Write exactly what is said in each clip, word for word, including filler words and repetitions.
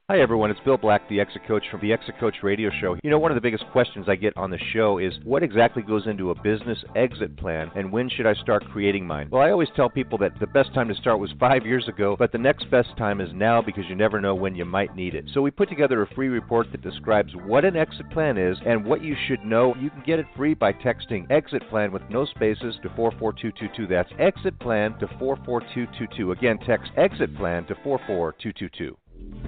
Hi, everyone. It's Bill Black, the Exit Coach from the Exit Coach Radio Show. You know, one of the biggest questions I get on the show is what exactly goes into a business exit plan and when should I start creating mine? Well, I always tell people that the best time to start was five years ago, but the next best time is now because you never know when you might need it. So we put together a free report that describes what an exit plan is and what you should know. You can get it free by texting exit plan with no spaces to four four two two two. That's exit plan to four four two two two. Again, text exit plan to four four two two two.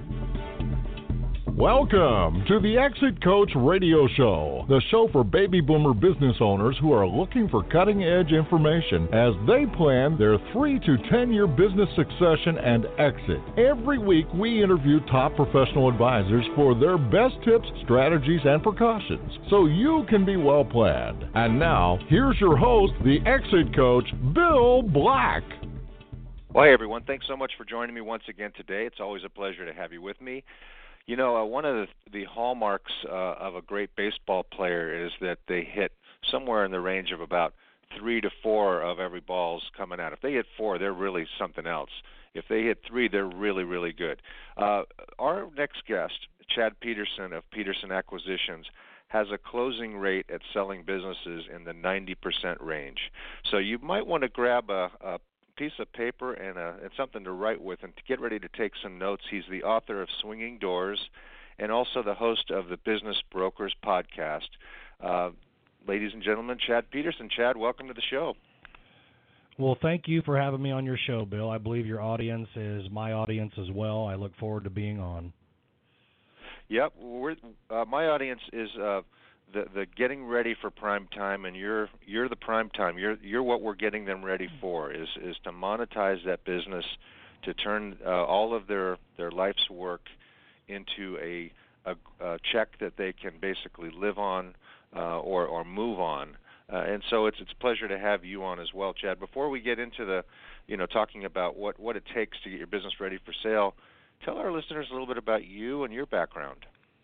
Welcome to the Exit Coach Radio Show, the show for baby boomer business owners who are looking for cutting-edge information as they plan their three to ten-year business succession and exit. Every week, we interview top professional advisors for their best tips, strategies, and precautions, so you can be well-planned. And now, here's your host, the Exit Coach, Bill Black. Well, hey, everyone. Thanks so much for joining me once again today. It's always a pleasure to have you with me. You know, uh, one of the, the hallmarks uh, of a great baseball player is that they hit somewhere in the range of about three to four of every ball's coming out. If they hit four, they're really something else. If they hit three, they're really, really good. Uh, our next guest, Chad Peterson of Peterson Acquisitions, has a closing rate at selling businesses in the ninety percent range. So you might want to grab a, a piece of paper and, a, and something to write with and to get ready to take some notes. He's the author of Swinging Doors and also the host of the Business Brokers podcast. Uh, ladies and gentlemen, Chad Peterson. Chad, welcome to the show. Well, thank you for having me on your show, Bill. I believe your audience is my audience as well. I look forward to being on. Yep. We're, uh, my audience is uh, the the getting ready for prime time, and you're you're the prime time. You're you're what we're getting them ready for is is to monetize that business, to turn uh, all of their, their life's work into a, a a check that they can basically live on uh, or or move on. Uh, and so it's it's a pleasure to have you on as well, Chad. Before we get into the, you know, talking about what, what it takes to get your business ready for sale, tell our listeners a little bit about you and your background.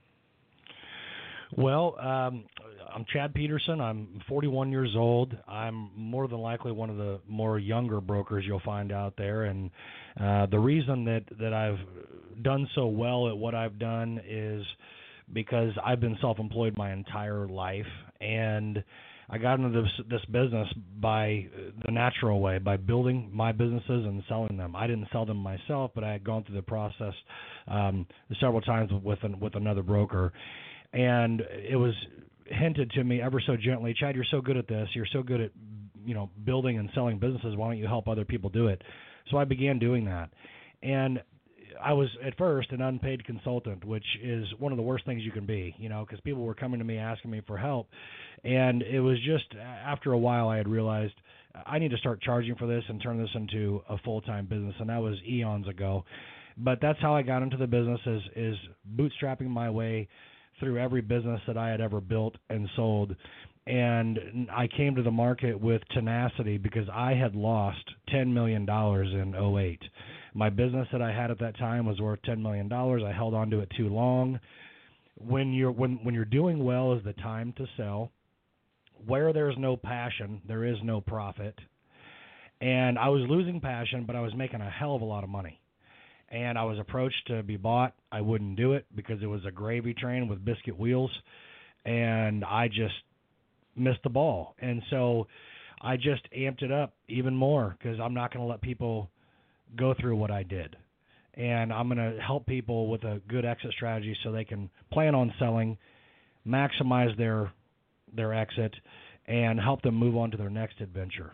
Well, um, I'm Chad Peterson. I'm forty-one years old. I'm more than likely one of the more younger brokers you'll find out there. And uh, the reason that, that I've done so well at what I've done is because I've been self-employed my entire life. And I got into this, this business by the natural way, by building my businesses and selling them. I didn't sell them myself, but I had gone through the process um, several times with an, with another broker. And it was hinted to me ever so gently, Chad, you're so good at this. You're so good at, you know, building and selling businesses. Why don't you help other people do it? So I began doing that. And I was at first an unpaid consultant, which is one of the worst things you can be, you know, because people were coming to me asking me for help. And it was just after a while I had realized I need to start charging for this and turn this into a full-time business. And that was eons ago. But that's how I got into the business is, is bootstrapping my way through every business that I had ever built and sold. And I came to the market with tenacity because I had lost ten million dollars in oh eight. My business that I had at that time was worth ten million dollars. I held on to it too long. When you're when, when you're doing well is the time to sell. Where there's no passion, there is no profit. And I was losing passion, but I was making a hell of a lot of money. And I was approached to be bought. I wouldn't do it because it was a gravy train with biscuit wheels, and I just missed the ball. And so I just amped it up even more because I'm not going to let people go through what I did. And I'm going to help people with a good exit strategy so they can plan on selling, maximize their their exit, and help them move on to their next adventure.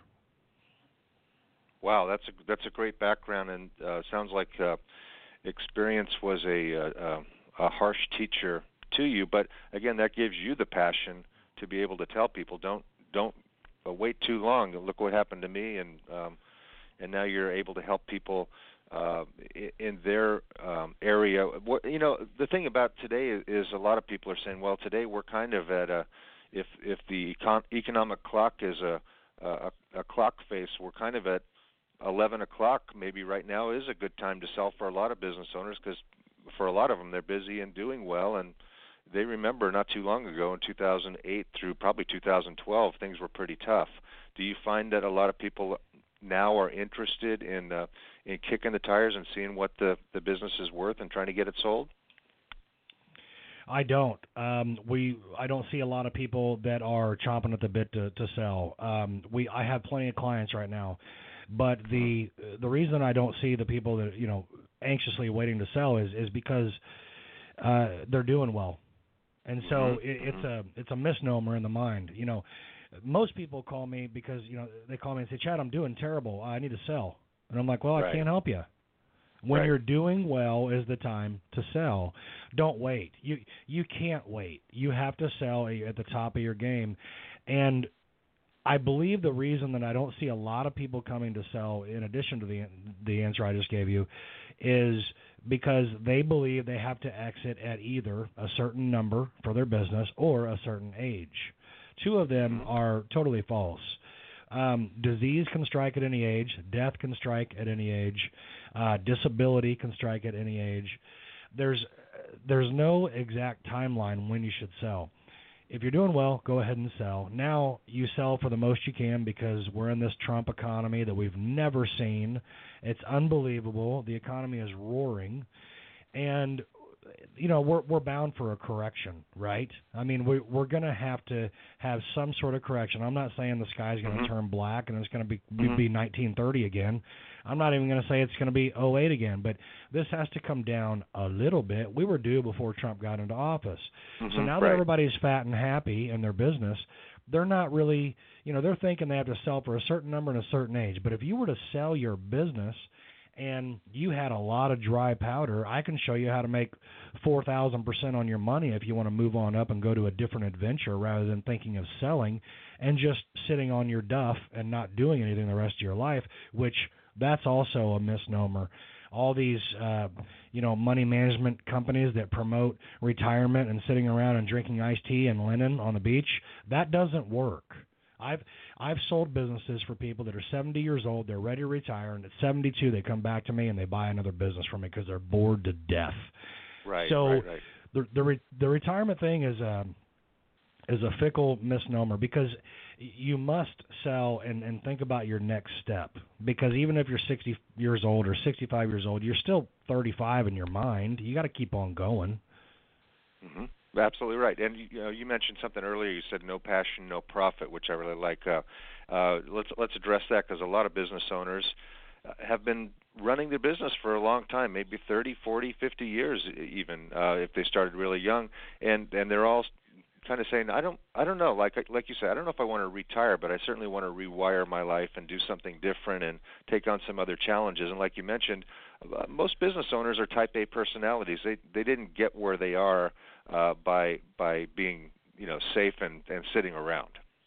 Wow, that's a that's a great background, and uh, sounds like uh, experience was a, a a harsh teacher to you. But again, that gives you the passion to be able to tell people don't don't uh, wait too long. Look what happened to me, and um, and now you're able to help people uh, in, in their um, area. What, you know, the thing about today is, is a lot of people are saying, well, today we're kind of at a if if the econ- economic clock is a, a a clock face, we're kind of at eleven o'clock maybe right now is a good time to sell for a lot of business owners because for a lot of them they're busy and doing well, and they remember not too long ago in two thousand eight through probably two thousand twelve things were pretty tough. Do you find that a lot of people now are interested in uh, in kicking the tires and seeing what the, the business is worth and trying to get it sold? I don't. Um, we I don't see a lot of people that are chomping at the bit to, to sell. Um, we I have plenty of clients right now, but the the reason I don't see the people that you know anxiously waiting to sell is is because uh, they're doing well, and so Mm-hmm. it, it's mm-hmm. a it's a misnomer in the mind. You know, most people call me because you know they call me and say, Chad, I'm doing terrible. I need to sell, and I'm like, well, I Right. can't help you. When Right. you're doing well is the time to sell. Don't wait. You you can't wait. You have to sell at the top of your game. And I believe the reason that I don't see a lot of people coming to sell, in addition to the the answer I just gave you, is because they believe they have to exit at either a certain number for their business or a certain age. Two of them Mm-hmm. are totally false. Um, disease can strike at any age. Death can strike at any age. Uh, disability can strike at any age. There's there's no exact timeline when you should sell. If you're doing well, go ahead and sell. Now you sell for the most you can because we're in this Trump economy that we've never seen. It's unbelievable. The economy is roaring, and you know we're we're bound for a correction, right? I mean we we're going to have to have some sort of correction. I'm not saying the sky's going to Mm-hmm. turn black and it's going to be Mm-hmm. be nineteen thirty again. I'm not even going to say it's going to be oh eight again, but this has to come down a little bit. We were due before Trump got into office. Mm-hmm. So now that Right. everybody's fat and happy in their business, they're not really, you know, they're thinking they have to sell for a certain number and a certain age. But if you were to sell your business and you had a lot of dry powder, I can show you how to make four thousand percent on your money if you want to move on up and go to a different adventure rather than thinking of selling and just sitting on your duff and not doing anything the rest of your life, which that's also a misnomer. All these, uh, you know, money management companies that promote retirement and sitting around and drinking iced tea and linen on the beach, that doesn't work. I've I've sold businesses for people that are seventy years old, they're ready to retire, and at seventy-two they come back to me and they buy another business from me because they're bored to death. Right. So right. Right. the the re, the retirement thing is a is a fickle misnomer because you must sell and, and think about your next step. Because even if you're sixty years old or sixty-five years old, you're still thirty-five in your mind. You got to keep on going. Mm-hmm. Absolutely right. And you, you know, you mentioned something earlier. You said no passion, no profit, which I really like. Uh, uh, let's let's address that because a lot of business owners uh, have been running their business for a long time, maybe thirty, forty, fifty years even, uh, if they started really young, and and they're all kind of saying, I don't, I don't know, like like you said, I don't know if I want to retire, but I certainly want to rewire my life and do something different and take on some other challenges. And like you mentioned, uh, most business owners are Type A personalities. They they didn't get where they are uh, by by being you know safe and, and sitting around.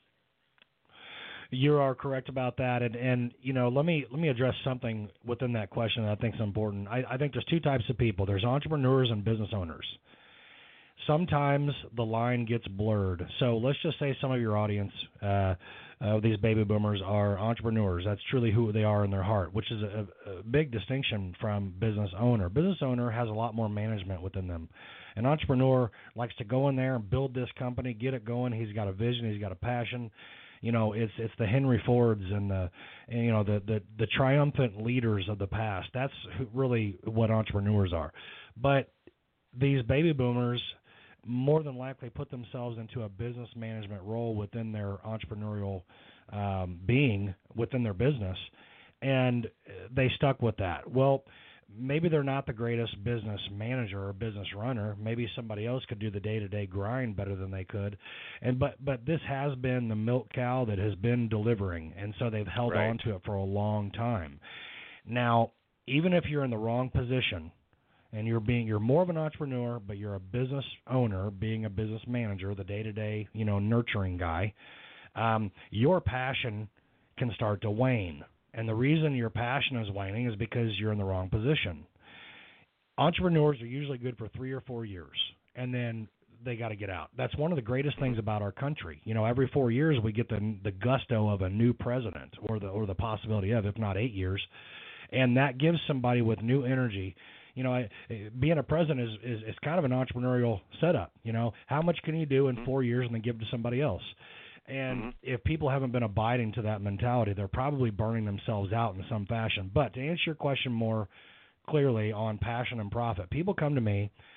You are correct about that, and, and you know, let me let me address something within that question that I think is important. I, I think there's two types of people. There's entrepreneurs and business owners. Sometimes the line gets blurred. So let's just say some of your audience, uh, uh, these baby boomers, are entrepreneurs. That's truly who they are in their heart, which is a, a big distinction from business owner. Business owner has a lot more management within them. An entrepreneur likes to go in there and build this company, get it going. He's got a vision. He's got a passion. You know, it's it's the Henry Fords and the and, you know the, the the triumphant leaders of the past. That's who, really what entrepreneurs are. But these baby boomers more than likely put themselves into a business management role within their entrepreneurial um, being within their business, and they stuck with that. Well, maybe they're not the greatest business manager or business runner. Maybe somebody else could do the day-to-day grind better than they could. And but but this has been the milk cow that has been delivering, and so they've held Right. on to it for a long time. Now, even if you're in the wrong position, and you're being you're more of an entrepreneur, but you're a business owner, being a business manager, the day-to-day, you know, nurturing guy, um, your passion can start to wane. And the reason your passion is waning is because you're in the wrong position. Entrepreneurs are usually good for three or four years, and then they got to get out. That's one of the greatest things about our country. You know, every four years we get the the gusto of a new president, or the or the possibility of, if not eight years, and that gives somebody with new energy. You know, I, being a president is, is, is kind of an entrepreneurial setup. You know, how much can you do in four years and then give to somebody else? And Mm-hmm. if people haven't been abiding to that mentality, they're probably burning themselves out in some fashion. But to answer your question more clearly on passion and profit, people come to me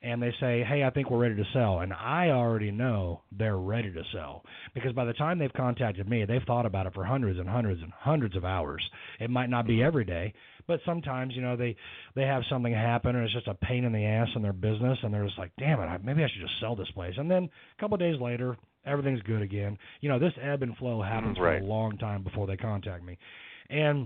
and they say, hey, I think we're ready to sell. And I already know they're ready to sell because by the time they've contacted me, they've thought about it for hundreds and hundreds and hundreds of hours. It might not be every day, but sometimes, you know, they, they have something happen and it's just a pain in the ass in their business, and they're just like, damn it, maybe I should just sell this place. And then a couple of days later, everything's good again. You know, this ebb and flow happens right. for a long time before they contact me. And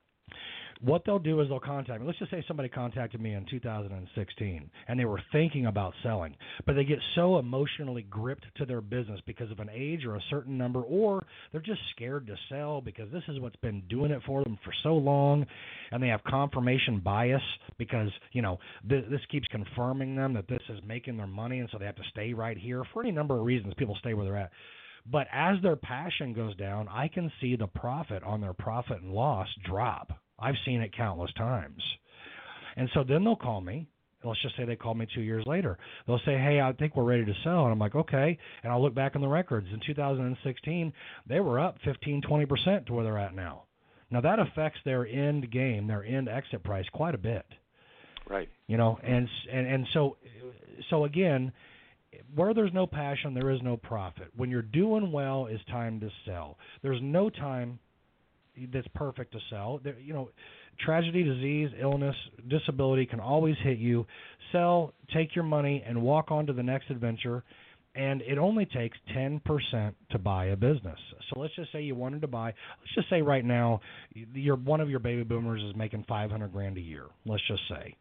what they'll do is they'll contact me. Let's just say somebody contacted me in two thousand sixteen, and they were thinking about selling, but they get so emotionally gripped to their business because of an age or a certain number, or they're just scared to sell because this is what's been doing it for them for so long, and they have confirmation bias because, you know, th- this keeps confirming them that this is making their money, and so they have to stay right here. For any number of reasons, people stay where they're at. But as their passion goes down, I can see the profit on their profit and loss drop. I've seen it countless times. And so then they'll call me. Let's just say they call me two years later. They'll say, hey, I think we're ready to sell. And I'm like, okay. And I'll look back in the records. In two thousand sixteen, they were up fifteen, twenty percent to where they're at now. Now, that affects their end game, their end exit price quite a bit. Right. You know, and and, and so, so again, where there's no passion, there is no profit. When you're doing well, it's time to sell. There's no time that's perfect to sell. There, you know, tragedy, disease, illness, disability can always hit you. Sell, take your money, and walk on to the next adventure. And it only takes ten percent to buy a business. So let's just say you wanted to buy, let's just say right now, you're, one of your baby boomers is making five hundred grand a year, let's just say.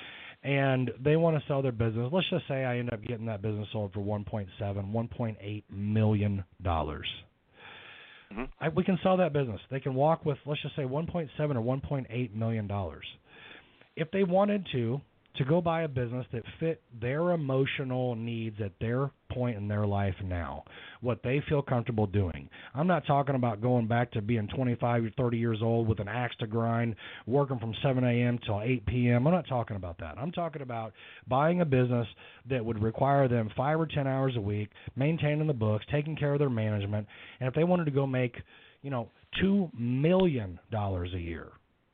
And they want to sell their business. Let's just say I end up getting that business sold for one point seven, one point eight million dollars. Mm-hmm. I, we can sell that business. They can walk with, let's just say, one point seven or one point eight million dollars. If they wanted to, to go buy a business that fit their emotional needs at their point in their life now, what they feel comfortable doing. I'm not talking about going back to being twenty-five or thirty years old with an axe to grind, working from seven a.m. till eight p.m. I'm not talking about that. I'm talking about buying a business that would require them five or ten hours a week, maintaining the books, taking care of their management, and if they wanted to go make, you know, two million dollars a year,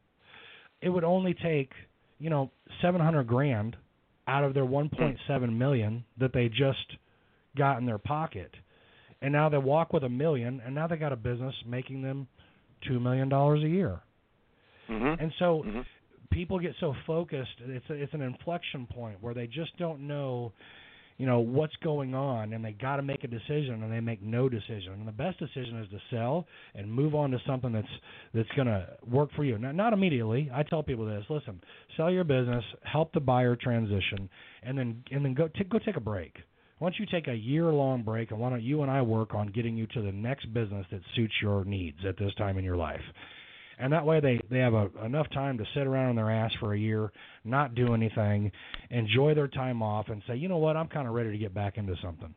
it would only take, you know, seven hundred grand out of their one point seven million that they just got in their pocket. And now they walk with a million, and now they got a business making them two million dollars a year. Mm-hmm. And so mm-hmm. people get so focused. It's a, it's an inflection point where they just don't know, you know, what's going on, and they got to make a decision, and they make no decision. And the best decision is to sell and move on to something that's that's going to work for you. Now, not immediately. I tell people this: listen, sell your business, help the buyer transition, and then and then go t- go take a break. Why don't you take a year-long break, and why don't you and I work on getting you to the next business that suits your needs at this time in your life? And that way they, they have a, enough time to sit around on their ass for a year, not do anything, enjoy their time off, and say, you know what, I'm kind of ready to get back into something.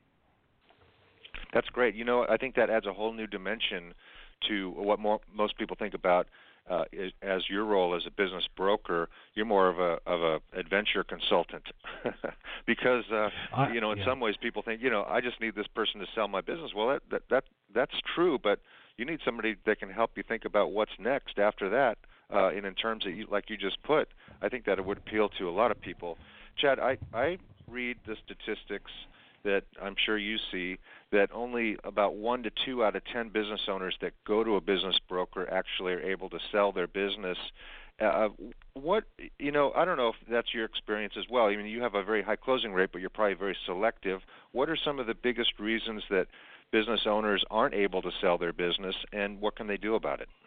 That's great. You know, I think that adds a whole new dimension to what more, most people think about uh, is, as your role as a business broker. You're more of a of a adventure consultant because uh, I, you know in yeah. some ways people think, you know, I just need this person to sell my business. Well, that that, that that's true, but you need somebody that can help you think about what's next after that. Uh, and in terms of, you, like you just put, I think that it would appeal to a lot of people. Chad, I, I read the statistics that I'm sure you see that only about one to two out of ten business owners that go to a business broker actually are able to sell their business. Uh, what, you know, I don't know if that's your experience as well. I mean, you have a very high closing rate, but you're probably very selective. What are some of the biggest reasons that business owners aren't able to sell their business, and what can they do about it?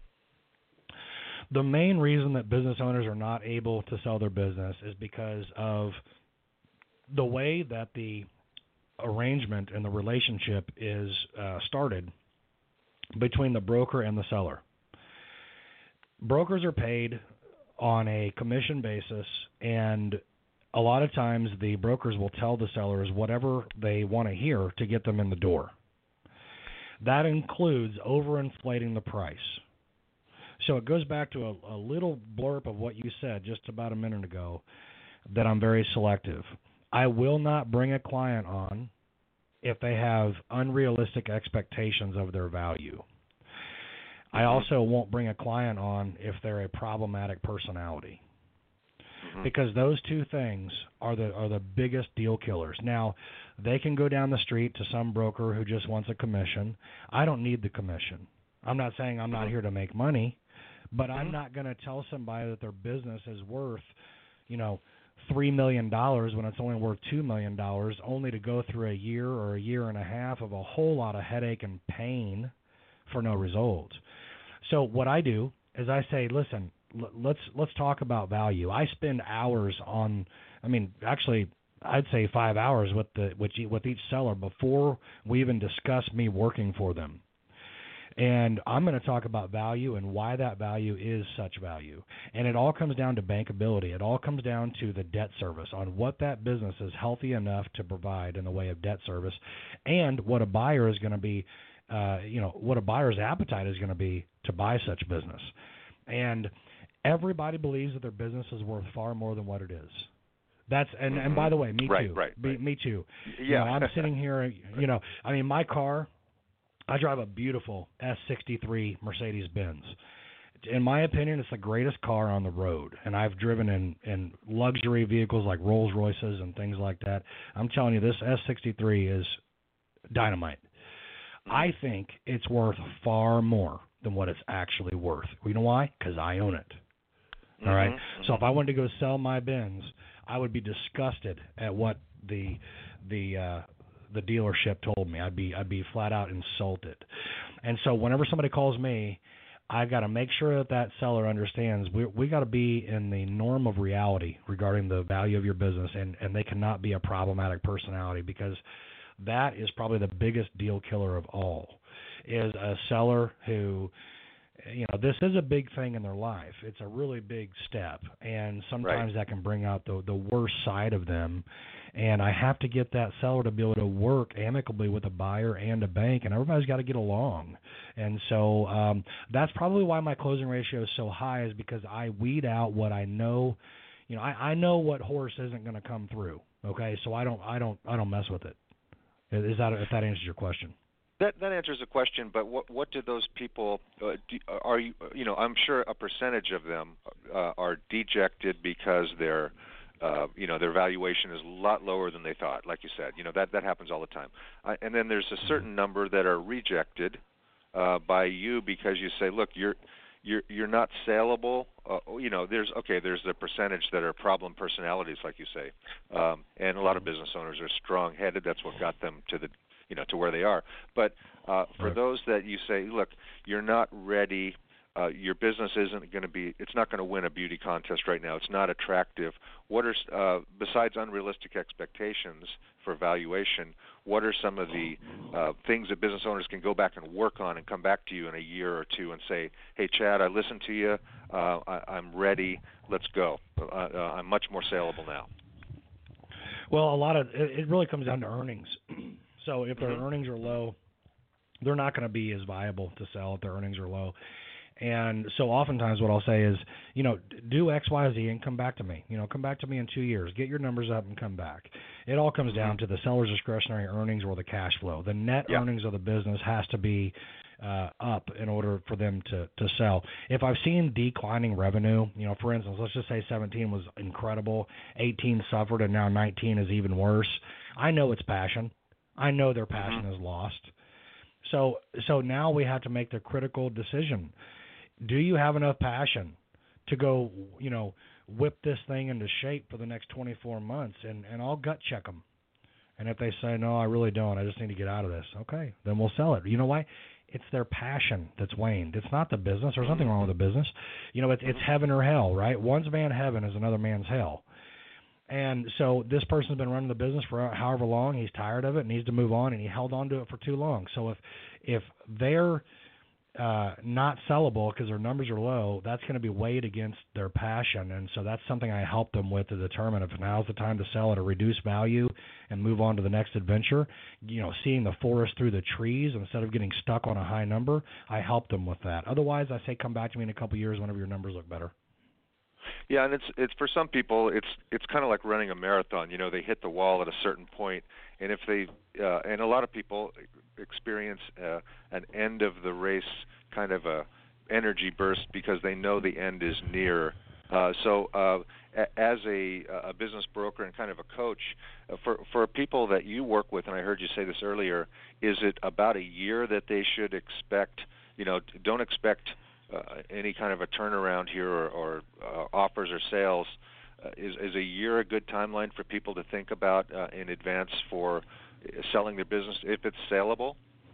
The main reason that business owners are not able to sell their business is because of the way that the arrangement and the relationship is uh, started between the broker and the seller. Brokers are paid on a commission basis, and a lot of times the brokers will tell the sellers whatever they want to hear to get them in the door. That includes overinflating the price. So it goes back to a, a little blurb of what you said just about a minute ago, that I'm very selective. I will not bring a client on if they have unrealistic expectations of their value. I also won't bring a client on if they're a problematic personality. Mm-hmm. because those two things are the are the biggest deal killers. Now, they can go down the street to some broker who just wants a commission. I don't need the commission. I'm not saying I'm not Mm-hmm. here to make money, but Mm-hmm. I'm not going to tell somebody that their business is worth, you know, three million dollars when it's only worth two million dollars, only to go through a year or a year and a half of a whole lot of headache and pain for no results. So what I do is I say, listen, l- let's let's talk about value. I spend hours on, I mean, actually, I'd say five hours with the with, e- with each seller before we even discuss me working for them. And I'm going to talk about value and why that value is such value. And it all comes down to bankability. It all comes down to the debt service, on what that business is healthy enough to provide in the way of debt service, and what a buyer is going to be, uh, you know, what a buyer's appetite is going to be to buy such business. And everybody believes that their business is worth far more than what it is. That's and, Mm-hmm. and by the way, me right, too. Right, me, right. me too. Yeah. You know, I'm sitting here, you know, I mean, my car, I drive a beautiful S sixty-three Mercedes-Benz. In my opinion, it's the greatest car on the road, and I've driven in, in luxury vehicles like Rolls-Royces and things like that. I'm telling you, this S sixty-three is dynamite. Mm-hmm. I think it's worth far more than what it's actually worth. You know why? Because I own it. Mm-hmm. All right? Mm-hmm. So if I wanted to go sell my Benz, I would be disgusted at what the the uh, the dealership told me. I'd be I'd be flat out insulted. And so whenever somebody calls me, I got to make sure that that seller understands we we got to be in the norm of reality regarding the value of your business, and and they cannot be a problematic personality, because that is probably the biggest deal killer of all, is a seller who, you know, this is a big thing in their life. It's a really big step, and sometimes Right. that can bring out the the worst side of them. And I have to get that seller to be able to work amicably with a buyer and a bank, and everybody's got to get along. And so um, that's probably why my closing ratio is so high, is because I weed out what I know. You know, I, I know what horse isn't going to come through. Okay, so I don't, I don't, I don't mess with it. Is that if that answers your question? That that answers the question. But what what do those people uh, do, are you you know I'm sure a percentage of them uh, are dejected because they're uh, you know their valuation is a lot lower than they thought. Like you said, you know that that happens all the time. Uh, and then there's a certain number that are rejected uh, by you because you say, look, you're you're you're not saleable. Uh, you know, there's okay, there's a percentage that are problem personalities, like you say, um, and a lot of business owners are strong-headed. That's what got them to the you know, to where they are. But uh, for Right. those that you say, look, you're not ready, uh, your business isn't going to be, it's not going to win a beauty contest right now. It's not attractive. What are, uh, besides unrealistic expectations for valuation, what are some of the uh, things that business owners can go back and work on and come back to you in a year or two and say, hey, Chad, I listened to you. Uh, I, I'm ready. Let's go. Uh, uh, I'm much more saleable now. Well, a lot of it, it really comes down to earnings. So if their Mm-hmm. earnings are low, they're not going to be as viable to sell if their earnings are low. And so oftentimes what I'll say is, you know, do X, Y, Z and come back to me. You know, come back to me in two years. Get your numbers up and come back. It all comes down to the seller's discretionary earnings or the cash flow. The net Yeah. earnings of the business has to be uh, up in order for them to, to sell. If I've seen declining revenue, you know, for instance, let's just say seventeen was incredible, eighteen suffered, and now nineteen is even worse, I know it's passion. I know their passion Mm-hmm. is lost. So so now we have to make the critical decision. Do you have enough passion to go, you know, whip this thing into shape for the next twenty-four months? And, and I'll gut check them. And if they say, no, I really don't, I just need to get out of this, okay, then we'll sell it. You know why? It's their passion that's waned. It's not the business. There's nothing wrong with the business. You know, it's, it's heaven or hell, right? One's man's heaven is another man's hell. And so this person's been running the business for however long. He's tired of it, needs to move on, and he held on to it for too long. So if if they're uh, not sellable because their numbers are low, that's going to be weighed against their passion. And so that's something I help them with to determine if now's the time to sell at a reduced value and move on to the next adventure. You know, seeing the forest through the trees instead of getting stuck on a high number, I help them with that. Otherwise, I say come back to me in a couple of years whenever your numbers look better. Yeah, and it's it's for some people it's it's kind of like running a marathon. You know, they hit the wall at a certain point, and if they uh, and a lot of people experience uh, an end of the race kind of a energy burst because they know the end is near, Uh, so, uh, a- as a, a business broker and kind of a coach, uh, for for people that you work with, and I heard you say this earlier, is it about a year that they should expect? You know, don't expect uh, any kind of a turnaround here or, or uh, offers or sales. Uh, is is a year a good timeline for people to think about uh, in advance for selling their business if it's saleable?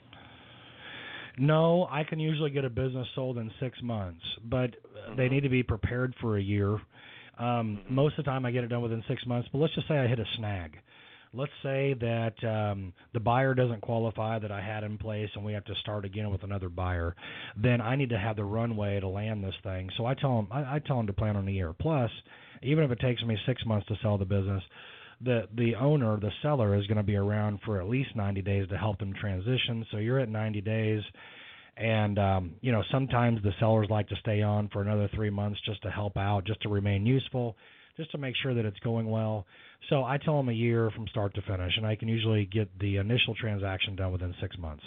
No, I can usually get a business sold in six months, but Mm-hmm. they need to be prepared for a year. Um, Mm-hmm. Most of the time I get it done within six months, but let's just say I hit a snag. Let's say that um, the buyer doesn't qualify that I had in place and we have to start again with another buyer. Then I need to have the runway to land this thing. So I tell them, I, I tell them to plan on a year. Plus, even if it takes me six months to sell the business, the the owner, the seller, is going to be around for at least ninety days to help them transition. So you're at ninety days. And, um, you know, sometimes the sellers like to stay on for another three months just to help out, just to remain useful, just to make sure that it's going well. So I tell them a year from start to finish, and I can usually get the initial transaction done within six months.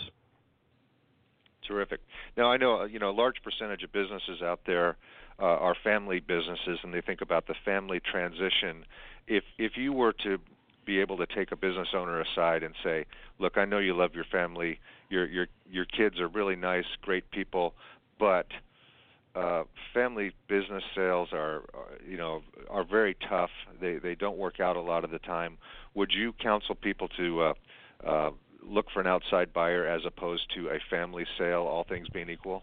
Terrific. Now, I know, you know, a large percentage of businesses out there uh, are family businesses, and they think about the family transition. If if you were to be able to take a business owner aside and say, look, I know you love your family, your your your kids are really nice, great people, but uh, family business sales are, are you know are very tough. They they don't work out a lot of the time. Would you counsel people to uh, uh, look for an outside buyer as opposed to a family sale, all things being equal?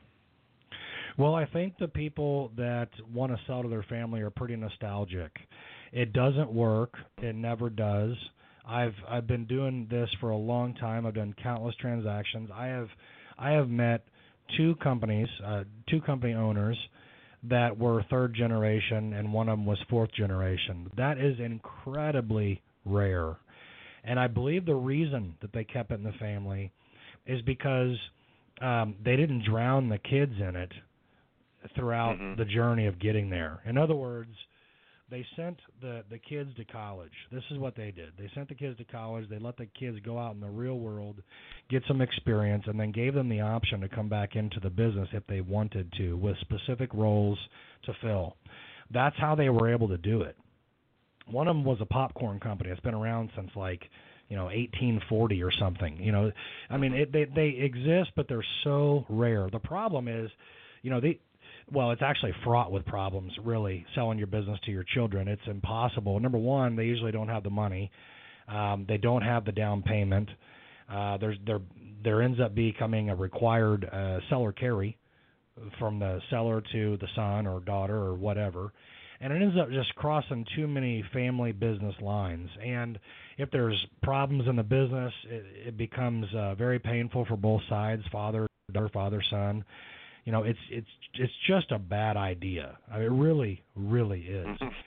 Well, I think the people that want to sell to their family are pretty nostalgic. It doesn't work. It never does. I've I've been doing this for a long time. I've done countless transactions. I have I have met two companies, uh, two company owners that were third generation, and one of them was fourth generation. That is incredibly rare. And I believe the reason that they kept it in the family is because um, they didn't drown the kids in it throughout Mm-hmm. the journey of getting there. In other words, they sent the, the kids to college. This is what they did. They sent the kids to college. They let the kids go out in the real world, get some experience, and then gave them the option to come back into the business if they wanted to, with specific roles to fill. That's how they were able to do it. One of them was a popcorn company. It's been around since like, you know, eighteen forty or something. You know, I mean, it, they they exist, but they're so rare. The problem is, you know, they. Well, it's actually fraught with problems, really, selling your business to your children. It's impossible. Number one, they usually don't have the money. Um, they don't have the down payment. Uh, there's there there ends up becoming a required uh, seller carry from the seller to the son or daughter or whatever. And it ends up just crossing too many family business lines. And if there's problems in the business, it, it becomes uh, very painful for both sides, father, daughter, father, son. You know, it's it's it's just a bad idea. I mean, it really, really is,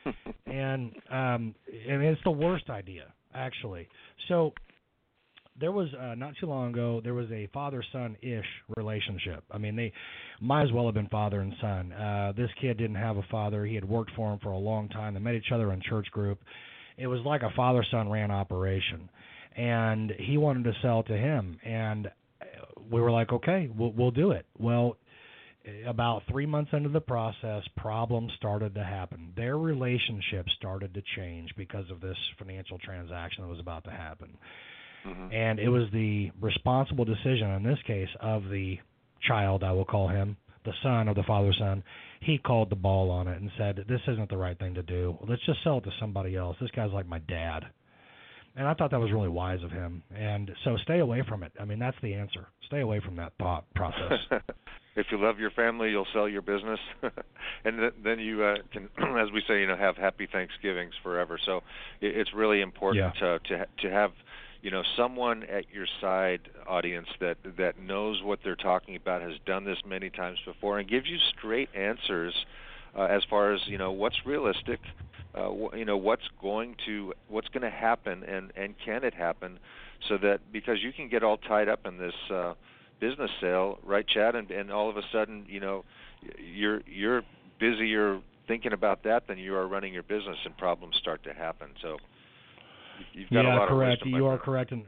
and um, and it's the worst idea, actually. So there was uh, not too long ago, there was a father-son-ish relationship. I mean, they might as well have been father and son. Uh, this kid didn't have a father. He had worked for him for a long time. They met each other in church group. It was like a father-son ran operation, and he wanted to sell to him, and we were like, okay, we'll, we'll do it. Well, about three months into the process, problems started to happen. Their relationship started to change because of this financial transaction that was about to happen. Mm-hmm. And it was the responsible decision, in this case, of the child, I will call him, the son of the father's son. He called the ball on it and said, this isn't the right thing to do. Let's just sell it to somebody else. This guy's like my dad. And I thought that was really wise of him. And so stay away from it. I mean, that's the answer. Stay away from that thought process. If you love your family, you'll sell your business, and th- then you uh, can, as we say, you know, have happy Thanksgivings forever. So it, it's really important yeah. to to ha- to have, you know, someone at your side, audience, that that knows what they're talking about, has done this many times before, and gives you straight answers uh, as far as, you know, what's realistic, uh, wh- you know, what's going to what's going to happen, and and can it happen, so that, because you can get all tied up in this Uh, business sale, right, Chad? And, and all of a sudden, you know, you're you're busier thinking about that than you are running your business, and problems start to happen. So you've got yeah, a lot correct. of wisdom. You are correct, and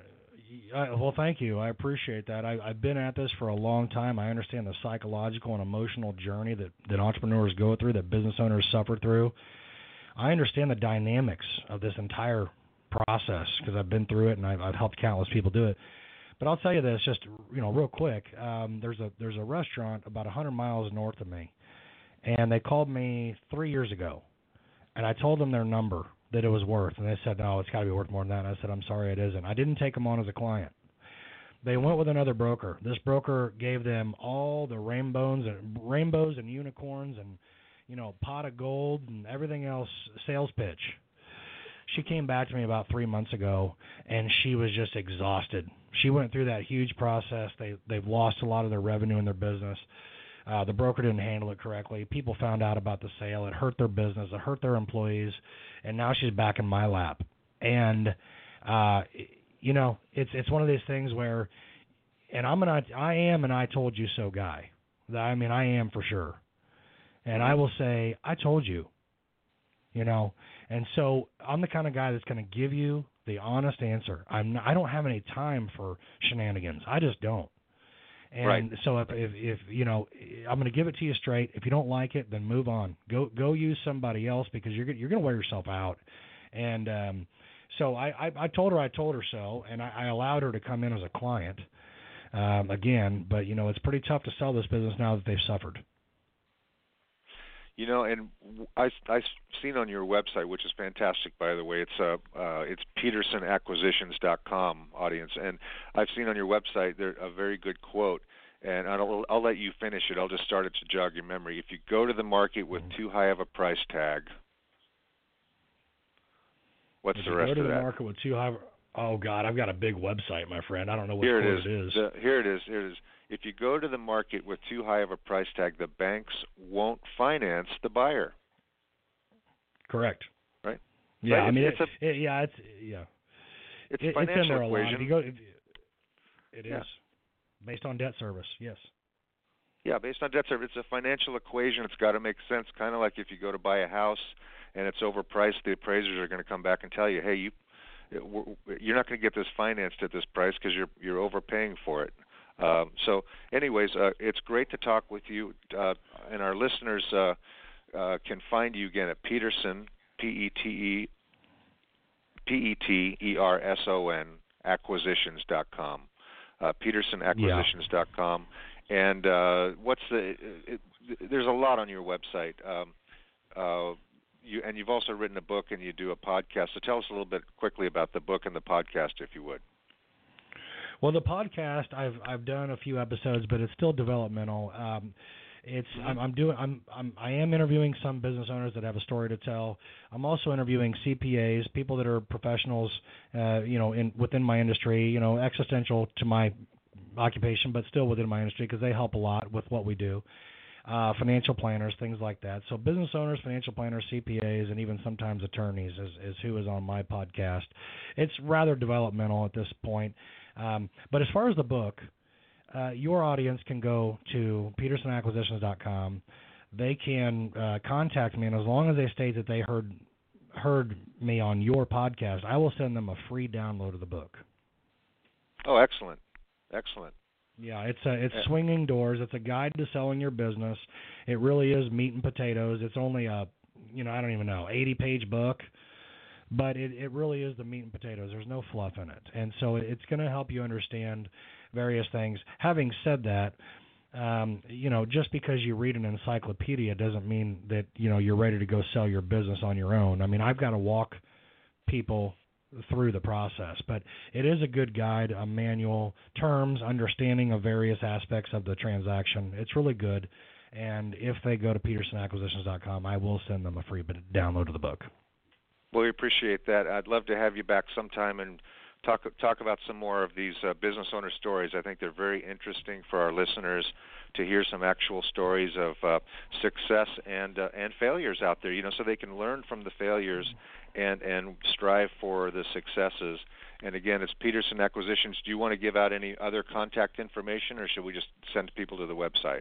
I, well, thank you. I appreciate that. I, I've been at this for a long time. I understand the psychological and emotional journey that, that entrepreneurs go through, that business owners suffer through. I understand the dynamics of this entire process because I've been through it and I've, I've helped countless people do it. But I'll tell you this, just you know, real quick. Um, there's a there's a restaurant about one hundred miles north of me, and they called me three years ago, and I told them their number that it was worth, and they said, no, it's got to be worth more than that. And I said, I'm sorry, it isn't. I didn't take them on as a client. They went with another broker. This broker gave them all the rainbows and rainbows and unicorns and, you know, pot of gold and everything else sales pitch. She came back to me about three months ago, and she was just exhausted. She went through that huge process. They, they've lost a lot of their revenue in their business. Uh, the broker didn't handle it correctly. People found out about the sale. It hurt their business. It hurt their employees. And now she's back in my lap. And, uh, you know, it's it's one of these things where, and I'm an I am an I told you so guy. I mean, I am for sure. And I will say, I told you, you know. And so I'm the kind of guy that's going to give you the honest answer. I'm not, I don't have any time for shenanigans. I just don't. And right. so if, if, if, you know, I'm going to give it to you straight. If you don't like it, then move on. Go go use somebody else because you're you're going to wear yourself out. And um, so I, I, I told her I told her so, and I, I allowed her to come in as a client um, again. But, you know, it's pretty tough to sell this business now that they've suffered. You know, and I I've seen on your website, which is fantastic, by the way. It's uh, uh it's Peterson Acquisitions dot com, audience, and I've seen on your website there a very good quote, and I'll I'll let you finish it. I'll just start it to jog your memory. If you go to the market with too high of a price tag, what's if the rest you go to of the that? Market with too high. Oh God, I've got a big website, my friend. I don't know what Here quote it is. it is. The, here it is. Here it is. If you go to the market with too high of a price tag, the banks won't finance the buyer. Correct. Right. Yeah, right? I mean, it's, it, a it, yeah, it's yeah. it's it, a financial it's in there a equation. lot. If you go, if, it yeah. is based on debt service. Yes. Yeah, based on debt service, it's a financial equation. It's got to make sense. Kind of like if you go to buy a house and it's overpriced, the appraisers are going to come back and tell you, "Hey, you, you're not going to get this financed at this price because you're you're overpaying for it." Um, so, anyways, uh, it's great to talk with you, uh, and our listeners uh, uh, can find you again at Peterson, P E T E P E T E R S O N acquisitions dot com, uh, Peterson Acquisitions dot com, yeah. and uh, what's the? It, it, there's a lot on your website. Um, uh, you and you've also written a book and you do a podcast. So tell us a little bit quickly about the book and the podcast, if you would. Well, the podcast, I've I've done a few episodes, but it's still developmental. Um, it's mm-hmm. I'm, I'm doing I'm, I'm I am interviewing some business owners that have a story to tell. I'm also interviewing C P As, people that are professionals, uh, you know, in within my industry, you know, existential to my occupation, but still within my industry because they help a lot with what we do. Uh, financial planners, things like that. So business owners, financial planners, C P As, and even sometimes attorneys is, is who is on my podcast. It's rather developmental at this point. Um, but as far as the book, uh, your audience can go to Peterson Acquisitions dot com. They can uh, contact me, and as long as they state that they heard heard me on your podcast, I will send them a free download of the book. Oh, excellent. Excellent. Yeah, it's a, it's yeah. swinging doors. It's a guide to selling your business. It really is meat and potatoes. It's only a, you know, I don't even know, eighty-page book. But it, it really is the meat and potatoes. There's no fluff in it. And so it's going to help you understand various things. Having said that, um, you know, just because you read an encyclopedia doesn't mean that, you know, you're ready to go sell your business on your own. I mean, I've got to walk people through the process. But it is a good guide, a manual, terms, understanding of various aspects of the transaction. It's really good. And if they go to Peterson Acquisitions dot com, I will send them a free download of the book. Well, we appreciate that. I'd love to have you back sometime and talk talk about some more of these uh, business owner stories. I think they're very interesting for our listeners to hear some actual stories of uh, success and uh, and failures out there. You know, so they can learn from the failures and and strive for the successes. And again, it's Peterson Acquisitions. Do you want to give out any other contact information, or should we just send people to the website?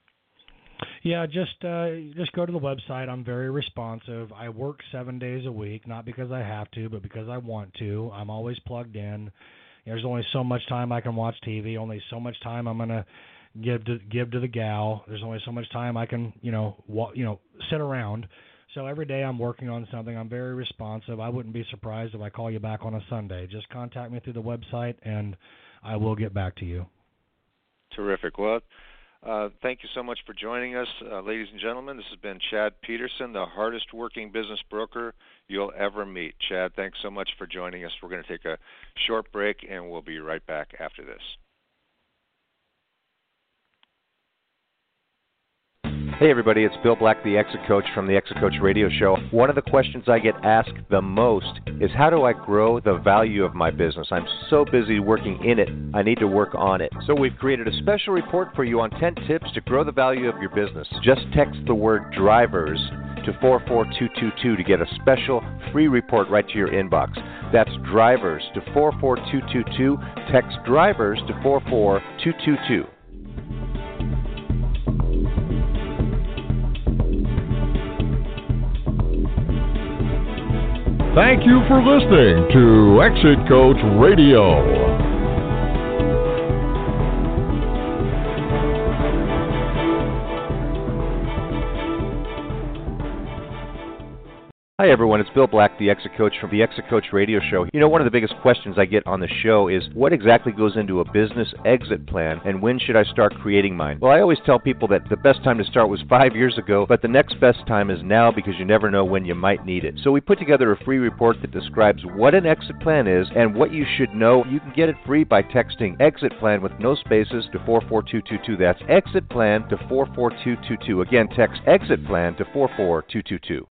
Yeah, just uh, just go to the website. I'm very responsive. I work seven days a week, not because I have to, but because I want to. I'm always plugged in. There's only so much time I can watch T V, only so much time I'm going to give to give to the gal. There's only so much time I can, you know, wa- you know, sit around. So every day I'm working on something. I'm very responsive. I wouldn't be surprised if I call you back on a Sunday. Just contact me through the website, and I will get back to you. Terrific. Well, uh, thank you so much for joining us, uh, ladies and gentlemen. This has been Chad Peterson, the hardest working business broker you'll ever meet. Chad, thanks so much for joining us. We're going to take a short break, and we'll be right back after this. Hey everybody, it's Bill Black, the Exit Coach from the Exit Coach Radio Show. One of the questions I get asked the most is how do I grow the value of my business? I'm so busy working in it, I need to work on it. So we've created a special report for you on ten tips to grow the value of your business. Just text the word drivers to four four two two two to get a special free report right to your inbox. That's drivers to four four two two two. Text drivers to four four two two two. Thank you for listening to Exit Coach Radio. Hi everyone, it's Bill Black, the Exit Coach from the Exit Coach Radio Show. You know, one of the biggest questions I get on the show is what exactly goes into a business exit plan and when should I start creating mine? Well, I always tell people that the best time to start was five years ago, but the next best time is now because you never know when you might need it. So we put together a free report that describes what an exit plan is and what you should know. You can get it free by texting exit plan with no spaces to four four two two two. That's exit plan to four four two two two. Again, text exit plan to four four two two two.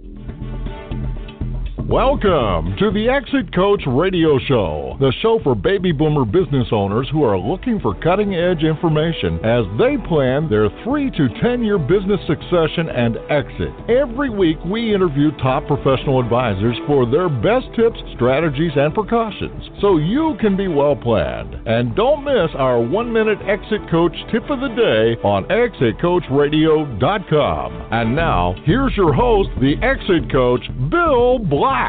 Welcome to the Exit Coach Radio Show, the show for baby boomer business owners who are looking for cutting-edge information as they plan their three to ten year business succession and exit. Every week, we interview top professional advisors for their best tips, strategies, and precautions, so you can be well-planned. And don't miss our one-minute Exit Coach tip of the day on exit coach radio dot com. And now, here's your host, the Exit Coach, Bill Black.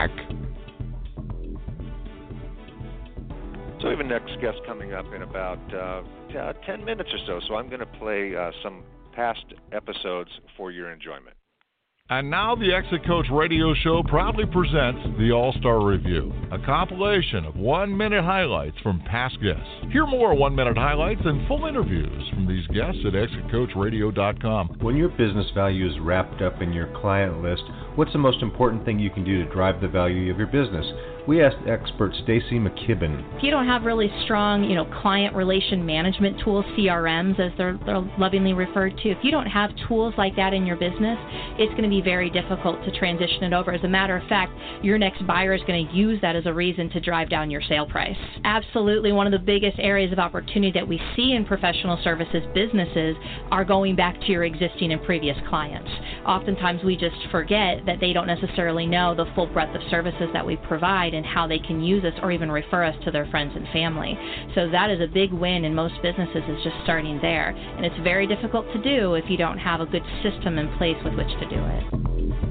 So we have a next guest coming up in about uh, t- uh, ten minutes or so, so I'm going to play uh, some past episodes for your enjoyment. And now the Exit Coach Radio Show proudly presents the All-Star Review, a compilation of one-minute highlights from past guests. Hear more one-minute highlights and full interviews from these guests at exit coach radio dot com. When your business value is wrapped up in your client list, what's the most important thing you can do to drive the value of your business? We asked expert Stacy McKibben. If you don't have really strong, you know, client relation management tools, C R Ms as they're, they're lovingly referred to, if you don't have tools like that in your business, it's going to be very difficult to transition it over. As a matter of fact, your next buyer is going to use that as a reason to drive down your sale price. Absolutely, one of the biggest areas of opportunity that we see in professional services businesses are going back to your existing and previous clients. Oftentimes we just forget that they don't necessarily know the full breadth of services that we provide and how they can use us or even refer us to their friends and family. So that is a big win in most businesses, is just starting there. And it's very difficult to do if you don't have a good system in place with which to do it.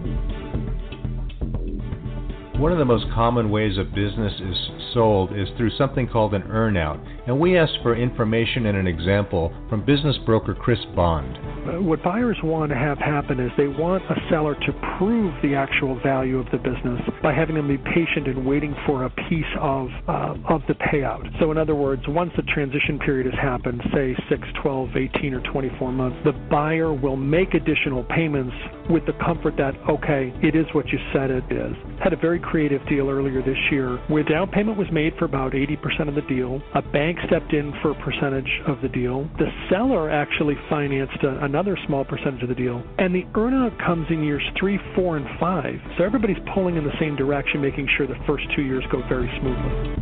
One of the most common ways a business is sold is through something called an earn-out, and we asked for information and an example from business broker Chris Bond. Uh, what buyers want to have happen is they want a seller to prove the actual value of the business by having them be patient and waiting for a piece of uh, of the payout. So in other words, once the transition period has happened, say six, twelve, eighteen, or twenty-four months, the buyer will make additional payments with the comfort that, okay, it is what you said it is. Had a very creative deal earlier this year where down payment was made for about eighty percent of the deal. A bank stepped in for a percentage of the deal. The seller actually financed a, another small percentage of the deal. And the earnout comes in years three, four, and five. So everybody's pulling in the same direction, making sure the first two years go very smoothly.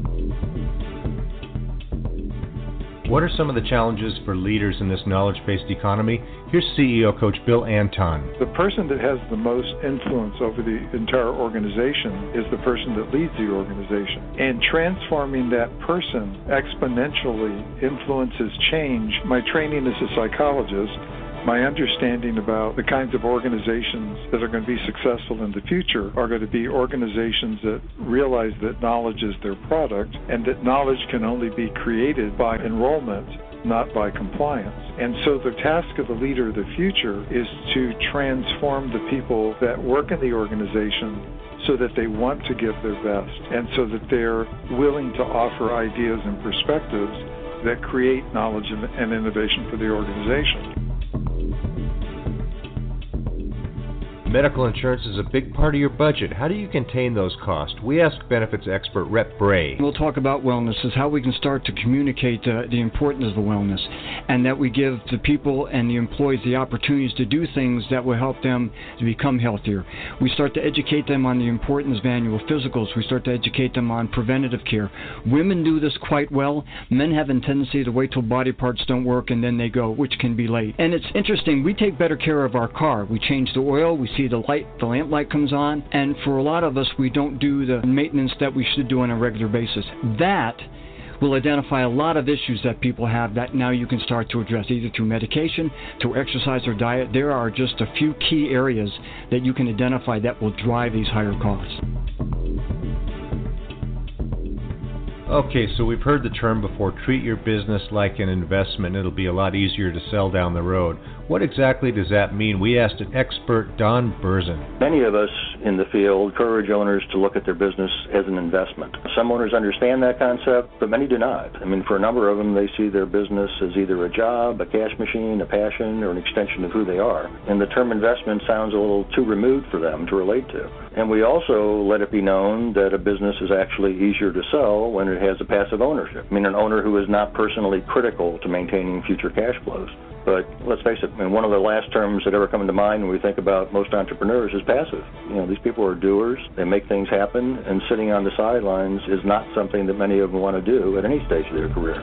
What are some of the challenges for leaders in this knowledge-based economy? Here's C E O Coach Bill Anton. The person that has the most influence over the entire organization is the person that leads the organization. And transforming that person exponentially influences change. My training as a psychologist My understanding about the kinds of organizations that are going to be successful in the future are going to be organizations that realize that knowledge is their product and that knowledge can only be created by enrollment, not by compliance. And so the task of the leader of the future is to transform the people that work in the organization so that they want to give their best and so that they're willing to offer ideas and perspectives that create knowledge and innovation for the organization. Medical insurance is a big part of your budget. How do you contain those costs? We asked benefits expert Rhett Bray. We'll talk about wellness, is how we can start to communicate the, the importance of the wellness, and that we give the people and the employees the opportunities to do things that will help them to become healthier. We start to educate them on the importance of annual physicals. We start to educate them on preventative care. Women do this quite well. Men have a tendency to wait till body parts don't work and then they go, which can be late. And it's interesting, we take better care of our car. We change the oil, we see the light, the lamp light comes on, and for a lot of us, we don't do the maintenance that we should do on a regular basis. That will identify a lot of issues that people have that now you can start to address, either through medication, through exercise or diet. There are just a few key areas that you can identify that will drive these higher costs. Okay, so we've heard the term before, treat your business like an investment. It'll be a lot easier to sell down the road. What exactly does that mean? We asked an expert, Don Berzin. Many of us in the field encourage owners to look at their business as an investment. Some owners understand that concept, but many do not. I mean, for a number of them, they see their business as either a job, a cash machine, a passion, or an extension of who they are. And the term investment sounds a little too removed for them to relate to. And we also let it be known that a business is actually easier to sell when it has a passive ownership. I mean, an owner who is not personally critical to maintaining future cash flows. But let's face it, I mean, one of the last terms that ever come to mind when we think about most entrepreneurs is passive. You know, these people are doers. They make things happen, and sitting on the sidelines is not something that many of them want to do at any stage of their career.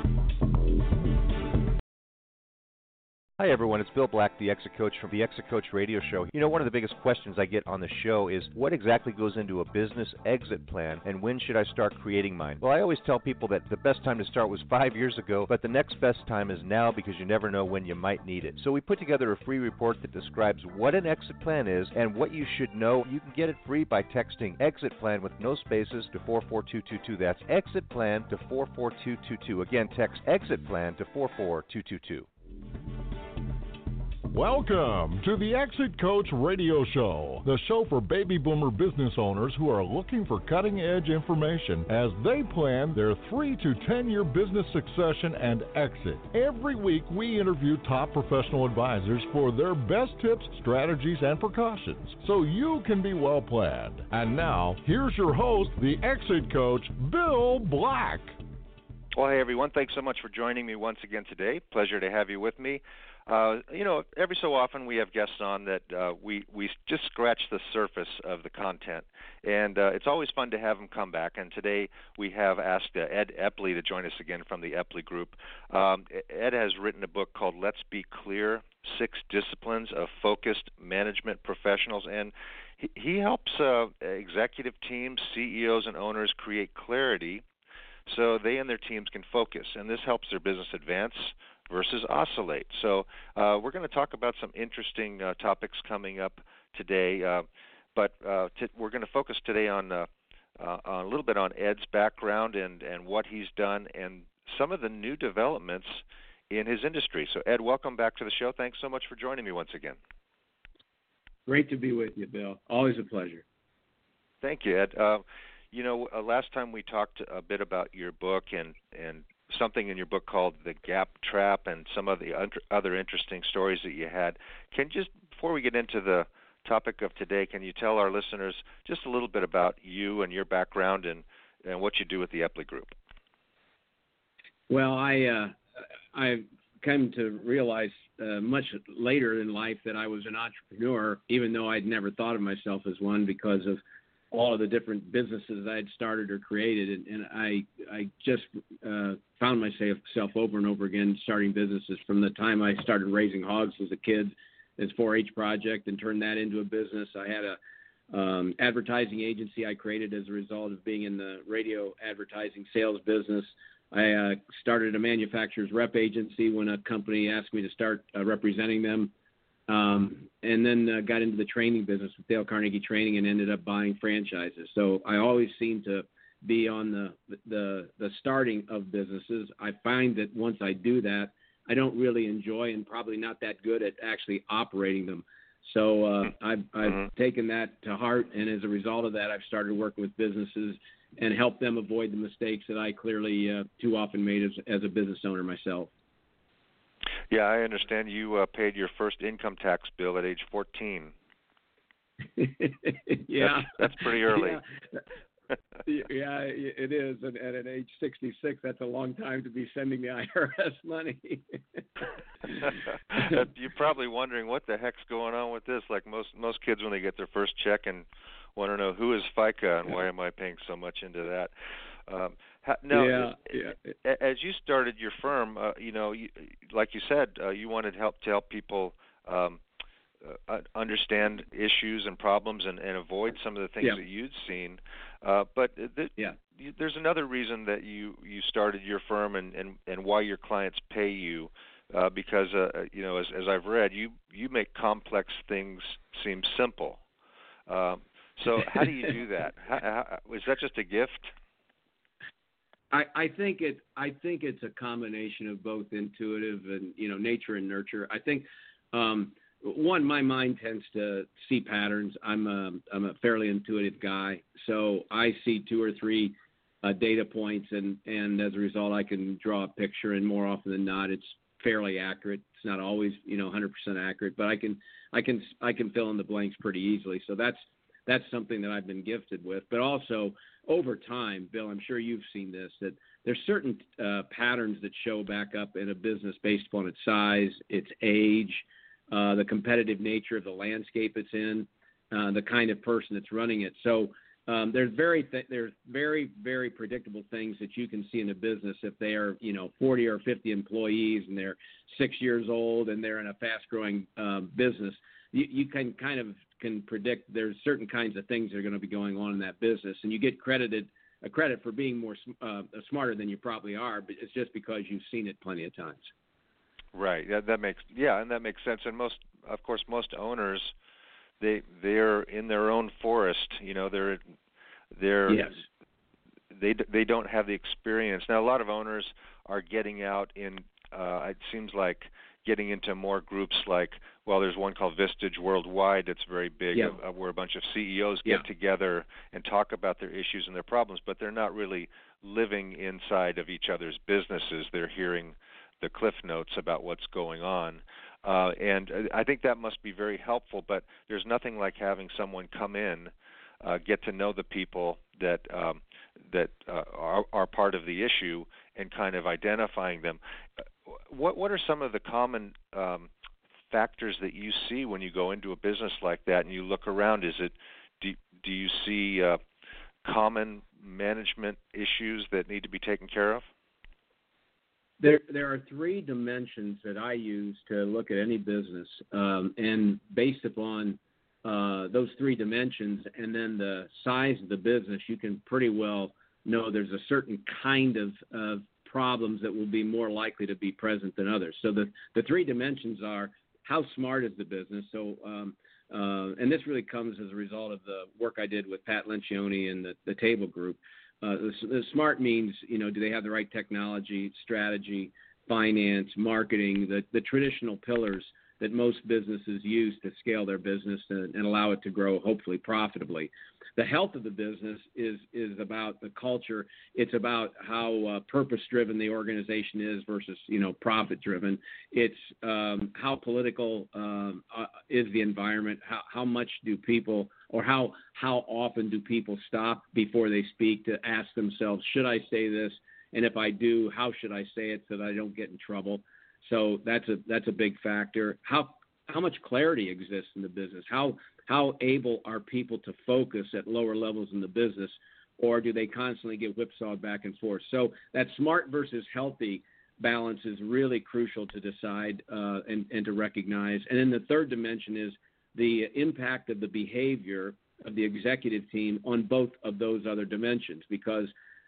Hi everyone, it's Bill Black, the Exit Coach from the Exit Coach Radio Show. You know, one of the biggest questions I get on the show is what exactly goes into a business exit plan and when should I start creating mine? Well, I always tell people that the best time to start was five years ago, but the next best time is now because you never know when you might need it. So we put together a free report that describes what an exit plan is and what you should know. You can get it free by texting exit plan with no spaces to four four two two two. That's exit plan to four four two two two. Again, text exit plan to four four two two two. Welcome to the Exit Coach Radio Show, the show for baby boomer business owners who are looking for cutting-edge information as they plan their three to ten year business succession and exit. Every week, we interview top professional advisors for their best tips, strategies, and precautions, so you can be well planned. And now, here's your host, the Exit Coach, Bill Black. Well, hey, everyone. Thanks so much for joining me once again today. Pleasure to have you with me. Uh, you know, every so often we have guests on that uh, we, we just scratch the surface of the content, and uh, it's always fun to have them come back. And today we have asked uh, Ed Epley to join us again from the Epley Group. Um, Ed has written a book called Let's Be Clear, Six Disciplines of Focused Management Professionals, and he, he helps uh, executive teams, C E Os, and owners create clarity so they and their teams can focus, and this helps their business advance versus oscillate. So uh, we're going to talk about some interesting uh, topics coming up today, uh, but uh, t- we're going to focus today on, uh, uh, on a little bit on Ed's background and, and what he's done and some of the new developments in his industry. So Ed, welcome back to the show. Thanks so much for joining me once again. Great to be with you, Bill. Always a pleasure. Thank you, Ed. Uh, you know, uh, last time we talked a bit about your book and, and something in your book called The Gap Trap and some of the other interesting stories that you had. Can you just, before we get into the topic of today, can you tell our listeners just a little bit about you and your background and, and what you do with the Epley Group? Well, I uh, I've come to realize uh, much later in life that I was an entrepreneur, even though I'd never thought of myself as one because of all of the different businesses I had started or created, and, and I I just uh, found myself over and over again starting businesses from the time I started raising hogs as a kid, as four H project, and turned that into a business. I had a um, advertising agency I created as a result of being in the radio advertising sales business. I uh, started a manufacturer's rep agency when a company asked me to start uh, representing them Um, and then uh, got into the training business with Dale Carnegie Training and ended up buying franchises. So I always seem to be on the, the, the starting of businesses. I find that once I do that, I don't really enjoy and probably not that good at actually operating them. So uh, I've, I've mm-hmm. taken that to heart, and as a result of that, I've started working with businesses and help them avoid the mistakes that I clearly uh, too often made as, as a business owner myself. Yeah, I understand you uh, paid your first income tax bill at age fourteen. yeah. That's, that's pretty early. Yeah. yeah, it is. And, and at age sixty-six, that's a long time to be sending the I R S money. You're probably wondering what the heck's going on with this. Like most most kids when they get their first check and want to know who is FICA and why am I paying so much into that. Um, now, yeah, yeah. as you started your firm, uh, you know, you, like you said, uh, you wanted help to help people um, uh, understand issues and problems and, and avoid some of the things yeah. that you'd seen. Uh, but th- yeah. you, there's another reason that you, you started your firm and, and, and why your clients pay you. Uh, because uh, you know, as, as I've read, you you make complex things seem simple. Um, so how do you do that? How, how, is that just a gift? I, I think it. I think it's a combination of both intuitive and you know nature and nurture. I think um, one, my mind tends to see patterns. I'm a I'm a fairly intuitive guy, so I see two or three uh, data points, and and as a result, I can draw a picture. And more often than not, it's fairly accurate. It's not always you know one hundred percent accurate, but I can I can I can fill in the blanks pretty easily. So that's that's something that I've been gifted with. But also over time, Bill, I'm sure you've seen this, that there's certain uh, patterns that show back up in a business based upon its size, its age, uh, the competitive nature of the landscape it's in, uh, the kind of person that's running it. So um, there's very th- there's very very predictable things that you can see in a business if they are you know forty or fifty employees and they're six years old and they're in a fast growing um, business. You, you can kind of can predict there's certain kinds of things that are going to be going on in that business, and you get credited a credit for being more uh, smarter than you probably are, but it's just because you've seen it plenty of times. Right. That, that makes yeah, and that makes sense. And most, of course, most owners, they they're in their own forest. You know, they're they're yes. they they don't have the experience. Now, a lot of owners are getting out in. Uh, it seems like getting into more groups like, well, there's one called Vistage Worldwide that's very big, yeah. uh, where a bunch of C E Os get yeah. together and talk about their issues and their problems, but they're not really living inside of each other's businesses. They're hearing the cliff notes about what's going on. Uh, and I think that must be very helpful, but there's nothing like having someone come in, uh, get to know the people that um, that uh, are, are part of the issue and kind of identifying them. What what are some of the common um, factors that you see when you go into a business like that and you look around? Is it do, do you see uh, common management issues that need to be taken care of? There there are three dimensions that I use to look at any business, um, and based upon uh, those three dimensions and then the size of the business, you can pretty well know there's a certain kind of uh, problems that will be more likely to be present than others. So the, the three dimensions are how smart is the business? So, um, uh, and this really comes as a result of the work I did with Pat Lencioni and the, the Table Group. Uh, the, the smart means, you know, do they have the right technology, strategy, finance, marketing, the, the traditional pillars that most businesses use to scale their business and, and allow it to grow, hopefully profitably. The health of the business is is about the culture. It's about how uh, purpose-driven the organization is versus, you know, profit-driven. It's um, how political um, uh, is the environment. How how much do people, or how how often do people stop before they speak to ask themselves, should I say this? And if I do, how should I say it so that I don't get in trouble? So that's a that's a big factor. How how much clarity exists in the business? How how able are people to focus at lower levels in the business, or do they constantly get whipsawed back and forth? So that smart versus healthy balance is really crucial to decide uh, and, and to recognize. And then the third dimension is the impact of the behavior of the executive team on both of those other dimensions, because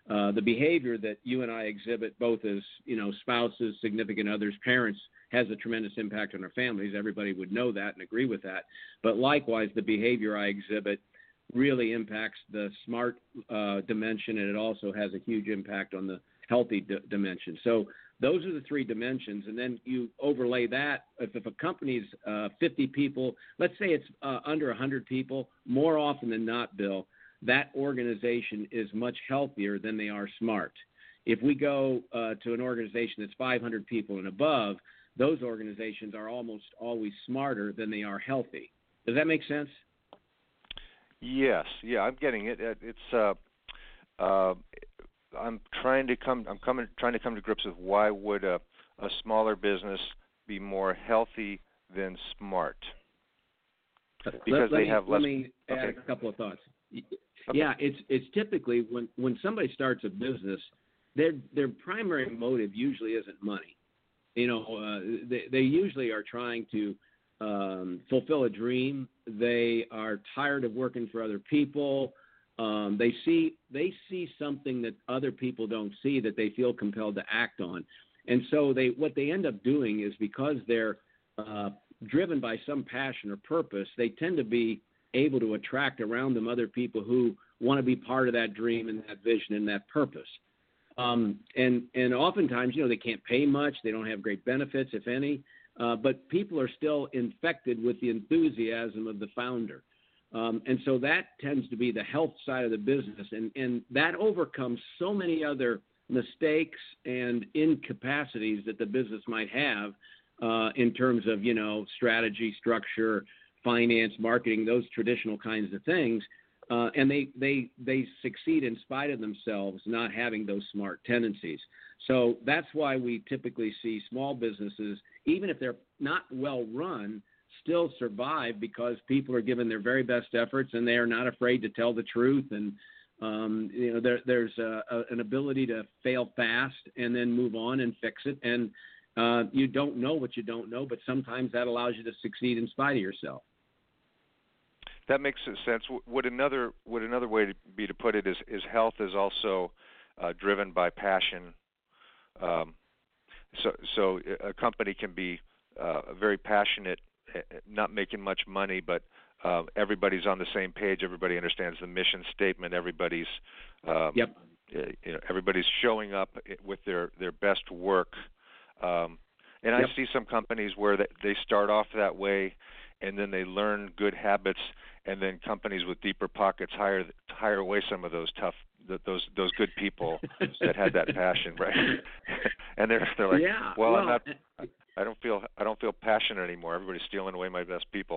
uh, the behavior that you and I exhibit, both as, you know, spouses, significant others, parents, has a tremendous impact on our families. Everybody would know that and agree with that. But likewise, the behavior I exhibit really impacts the smart uh, dimension, and it also has a huge impact on the healthy d- dimension. So those are the three dimensions. And then you overlay that. If, if a company's uh, fifty people, let's say it's uh, under one hundred people, more often than not, Bill, that organization is much healthier than they are smart. If we go uh, to an organization that's five hundred people and above, those organizations are almost always smarter than they are healthy. Does that make sense? Yes. Yeah, I'm getting it. It's uh, uh, I'm trying to come. I'm coming, trying to come to grips with why would a, a smaller business be more healthy than smart? Because let, let they me, have less. Let me add okay. a couple of thoughts. Okay. Yeah, it's it's typically when, when somebody starts a business, their their primary motive usually isn't money. You know, uh, they they usually are trying to um, fulfill a dream. They are tired of working for other people. Um, they see they see something that other people don't see that they feel compelled to act on, and so they what they end up doing is, because they're uh, driven by some passion or purpose, they tend to be able to attract around them other people who want to be part of that dream and that vision and that purpose. Um, and, and oftentimes, you know, they can't pay much. They don't have great benefits, if any, uh, but people are still infected with the enthusiasm of the founder. Um, and so that tends to be the health side of the business. And, and that overcomes so many other mistakes and incapacities that the business might have uh, in terms of, you know, strategy, structure, finance, marketing, those traditional kinds of things, uh, and they, they they succeed in spite of themselves not having those smart tendencies. So that's why we typically see small businesses, even if they're not well run, still survive, because people are giving their very best efforts and they are not afraid to tell the truth. And um, you know, there, there's a, a, an ability to fail fast and then move on and fix it. And uh, you don't know what you don't know, but sometimes that allows you to succeed in spite of yourself. That makes sense. Would another would another way to be to put it is is health is also uh, driven by passion. Um, so so a company can be uh, very passionate, not making much money, but uh, everybody's on the same page. Everybody understands the mission statement. Everybody's um, yep. you know, everybody's showing up with their their best work. Um, and yep. I see some companies where they, they start off that way, and then they learn good habits, and then companies with deeper pockets hire hire away some of those tough those those good people that had that passion, right? And they're they're like, yeah, well, well, I'm not, I don't feel I don't feel passionate anymore. Everybody's stealing away my best people.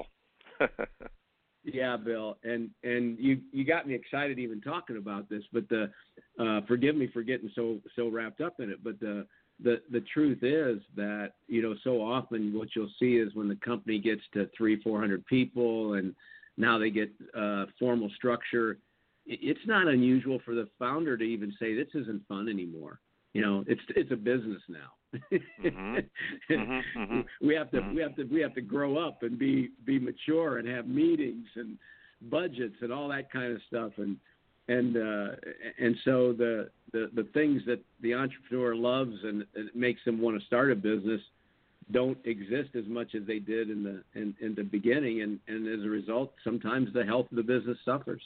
Yeah, Bill, and and you you got me excited even talking about this. But the uh, forgive me for getting so so wrapped up in it. But the The the truth is that, you know, so often what you'll see is when the company gets to three, four hundred people, and now they get uh, formal structure, it's not unusual for the founder to even say, "This isn't fun anymore." You know, it's it's a business now. mm-hmm. Mm-hmm, mm-hmm. We have to mm-hmm. we have to we have to grow up and be be mature and have meetings and budgets and all that kind of stuff. And And uh, and so the, the, the things that the entrepreneur loves and it makes them want to start a business don't exist as much as they did in the in, in the beginning, and, and as a result, sometimes the health of the business suffers.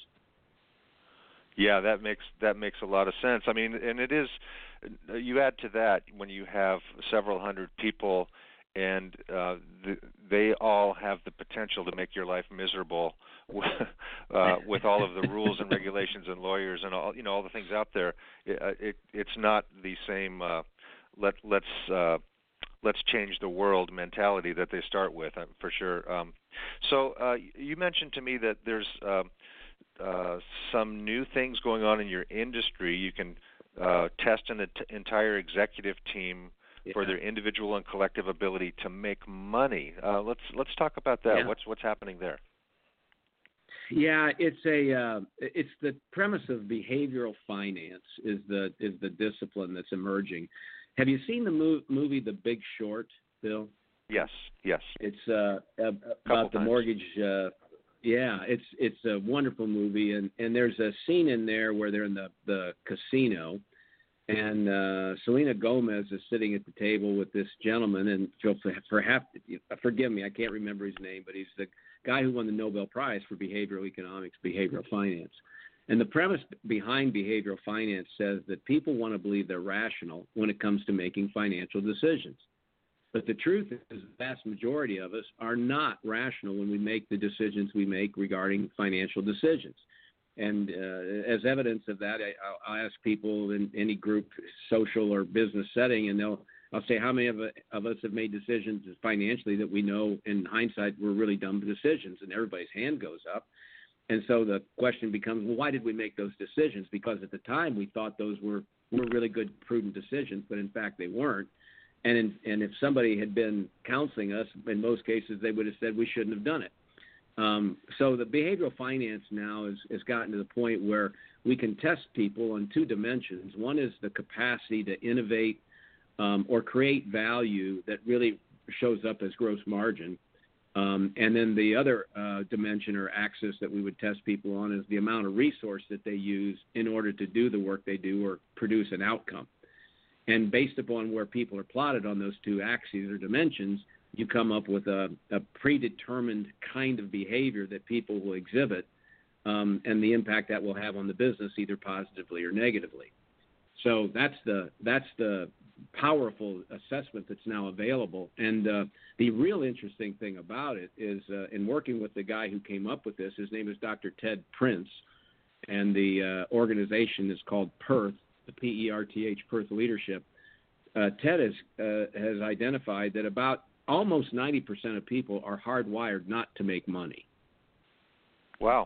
Yeah, that makes that makes a lot of sense. I mean, and it is. You add to that when you have several hundred people, and uh, the, they all have the potential to make your life miserable with, uh, with all of the rules and regulations and lawyers and all you know all the things out there. It, it it's not the same. Uh, let let's uh, let's change the world mentality that they start with, uh, for sure. Um, so uh, you mentioned to me that there's uh, uh, some new things going on in your industry. You can uh, test an ent- entire executive team yeah. for their individual and collective ability to make money. Uh, let's let's talk about that. Yeah. What's what's happening there? Yeah, it's a uh, it's the premise of behavioral finance is the is the discipline that's emerging. Have you seen the mov- movie The Big Short, Bill? Yes, yes. It's uh, about the times. mortgage uh, Yeah, it's it's a wonderful movie, and, and there's a scene in there where they're in the, the casino, and uh, Selena Gomez is sitting at the table with this gentleman, and for, for half, forgive me, I can't remember his name, but he's the guy who won the Nobel Prize for behavioral economics, behavioral finance. And the premise behind behavioral finance says that people want to believe they're rational when it comes to making financial decisions. But the truth is the vast majority of us are not rational when we make the decisions we make regarding financial decisions. And uh, as evidence of that, I, I'll, I'll ask people in any group, social or business setting, and they'll I'll say how many of, of us have made decisions financially that we know in hindsight were really dumb decisions, and everybody's hand goes up. And so the question becomes, well, why did we make those decisions? Because at the time we thought those were, were really good, prudent decisions, but in fact they weren't. And in, and if somebody had been counseling us, in most cases they would have said we shouldn't have done it. Um, so the behavioral finance now is, has gotten to the point where we can test people on two dimensions. One is the capacity to innovate um, or create value that really shows up as gross margin. Um, and then the other uh, dimension or axis that we would test people on is the amount of resource that they use in order to do the work they do or produce an outcome. And based upon where people are plotted on those two axes or dimensions, you come up with a, a predetermined kind of behavior that people will exhibit um, and the impact that will have on the business either positively or negatively. So that's the that's the powerful assessment that's now available. And uh, the real interesting thing about it is uh, in working with the guy who came up with this, his name is Doctor Ted Prince, and the uh, organization is called Perth, the P E R T H, Perth Leadership. Uh, Ted has, uh, has identified that about almost ninety percent of people are hardwired not to make money. Wow.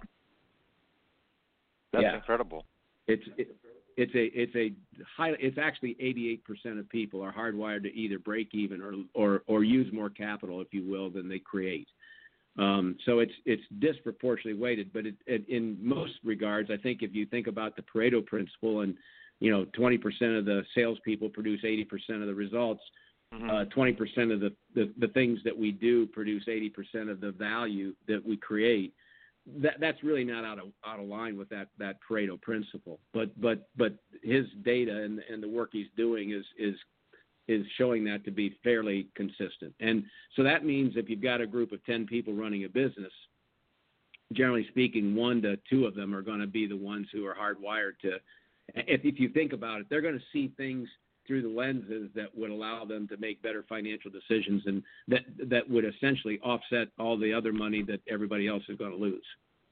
That's yeah. incredible. It's it, it's a it's a high it's actually eighty-eight percent of people are hardwired to either break even or or or use more capital, if you will, than they create. Um, so it's it's disproportionately weighted, but it, it, in most regards, I think if you think about the Pareto principle, and you know, twenty percent of the salespeople produce eighty percent of the results. Mm-hmm. Uh, twenty percent of the, the, the things that we do produce eighty percent of the value that we create. That that's really not out of out of line with that, that Pareto principle. But but but his data and and the work he's doing is is is showing that to be fairly consistent. And so that means if you've got a group of ten people running a business, generally speaking, one to two of them are going to be the ones who are hardwired to. If if you think about it, they're going to see things through the lenses that would allow them to make better financial decisions, and that that would essentially offset all the other money that everybody else is going to lose.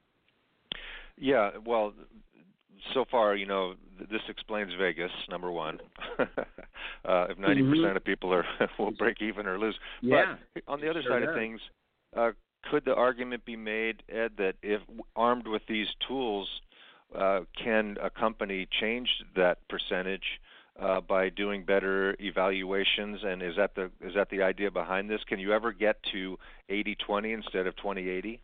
Yeah, well, so far, you know, this explains Vegas, number one. uh, if ninety percent mm-hmm. of people are will break even or lose. Yeah, but on the other sure side does. of things, uh, could the argument be made, Ed, that if armed with these tools, uh, can a company change that percentage Uh, by doing better evaluations? And is that the is that the idea behind this? Can you ever get to eighty twenty instead of twenty eighty?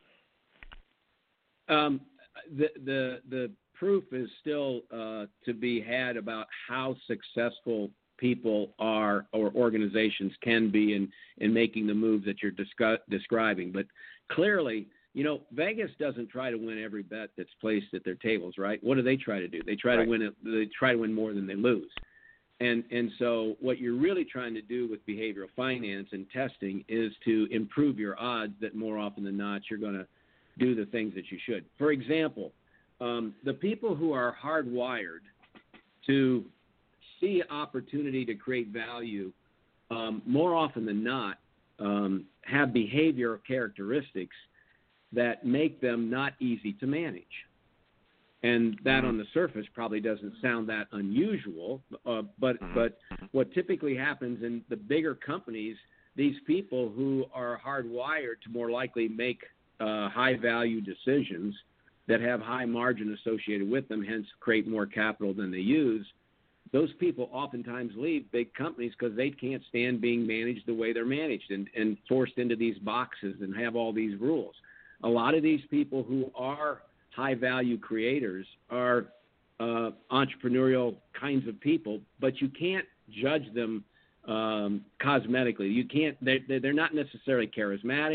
Um, the the the proof is still uh, to be had about how successful people are or organizations can be in, in making the moves that you're discuss, describing. But clearly, you know, Vegas doesn't try to win every bet that's placed at their tables, right? What do they try to do? They try right. to win it. They try to win more than they lose. And and so what you're really trying to do with behavioral finance and testing is to improve your odds that more often than not you're going to do the things that you should. For example, um, the people who are hardwired to see opportunity to create value um, more often than not um, have behavioral characteristics that make them not easy to manage. And that on the surface probably doesn't sound that unusual, uh, but but what typically happens in the bigger companies, these people who are hardwired to more likely make uh, high-value decisions that have high margin associated with them, hence create more capital than they use, those people oftentimes leave big companies because they can't stand being managed the way they're managed and, and forced into these boxes and have all these rules. A lot of these people who are high-value creators are uh, entrepreneurial kinds of people, but you can't judge them um, cosmetically. You can't. They're, they're not necessarily charismatic.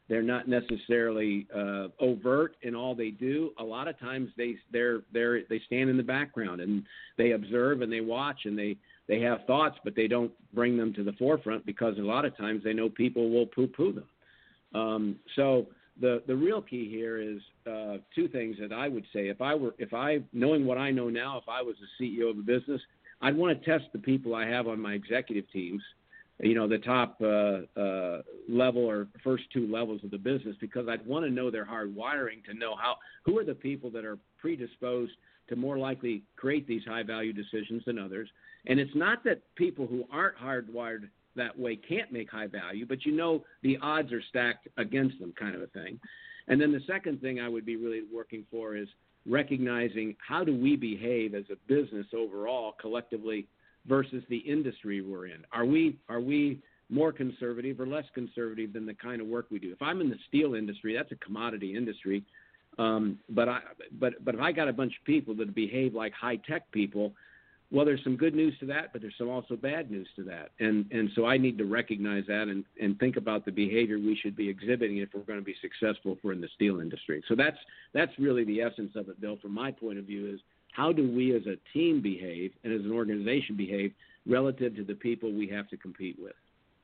They're not necessarily uh, overt in all they do. A lot of times they they're they're they stand in the background and they observe and they watch and they, they have thoughts, but they don't bring them to the forefront because a lot of times they know people will poo-poo them. Um, so the the real key here is uh, two things that I would say. If I were if I knowing what I know now, if I was the C E O of a business, I'd want to test the people I have on my executive teams. You know, the top uh, uh, level or first two levels of the business, because I'd want to know their hard wiring to know how who are the people that are predisposed to more likely create these high value decisions than others. And it's not that people who aren't hardwired that way can't make high value, but you know the odds are stacked against them, kind of a thing. And then the second thing I would be really working for is recognizing how do we behave as a business overall collectively versus the industry we're in. Are we are we more conservative or less conservative than the kind of work we do? If I'm in the steel industry, that's a commodity industry. Um, but I but but if I got a bunch of people that behave like high tech people, well, there's some good news to that, but there's some also bad news to that. And and so I need to recognize that and, and think about the behavior we should be exhibiting if we're going to be successful if we're in the steel industry. So that's that's really the essence of it, Bill, from my point of view is how do we as a team behave and as an organization behave relative to the people we have to compete with?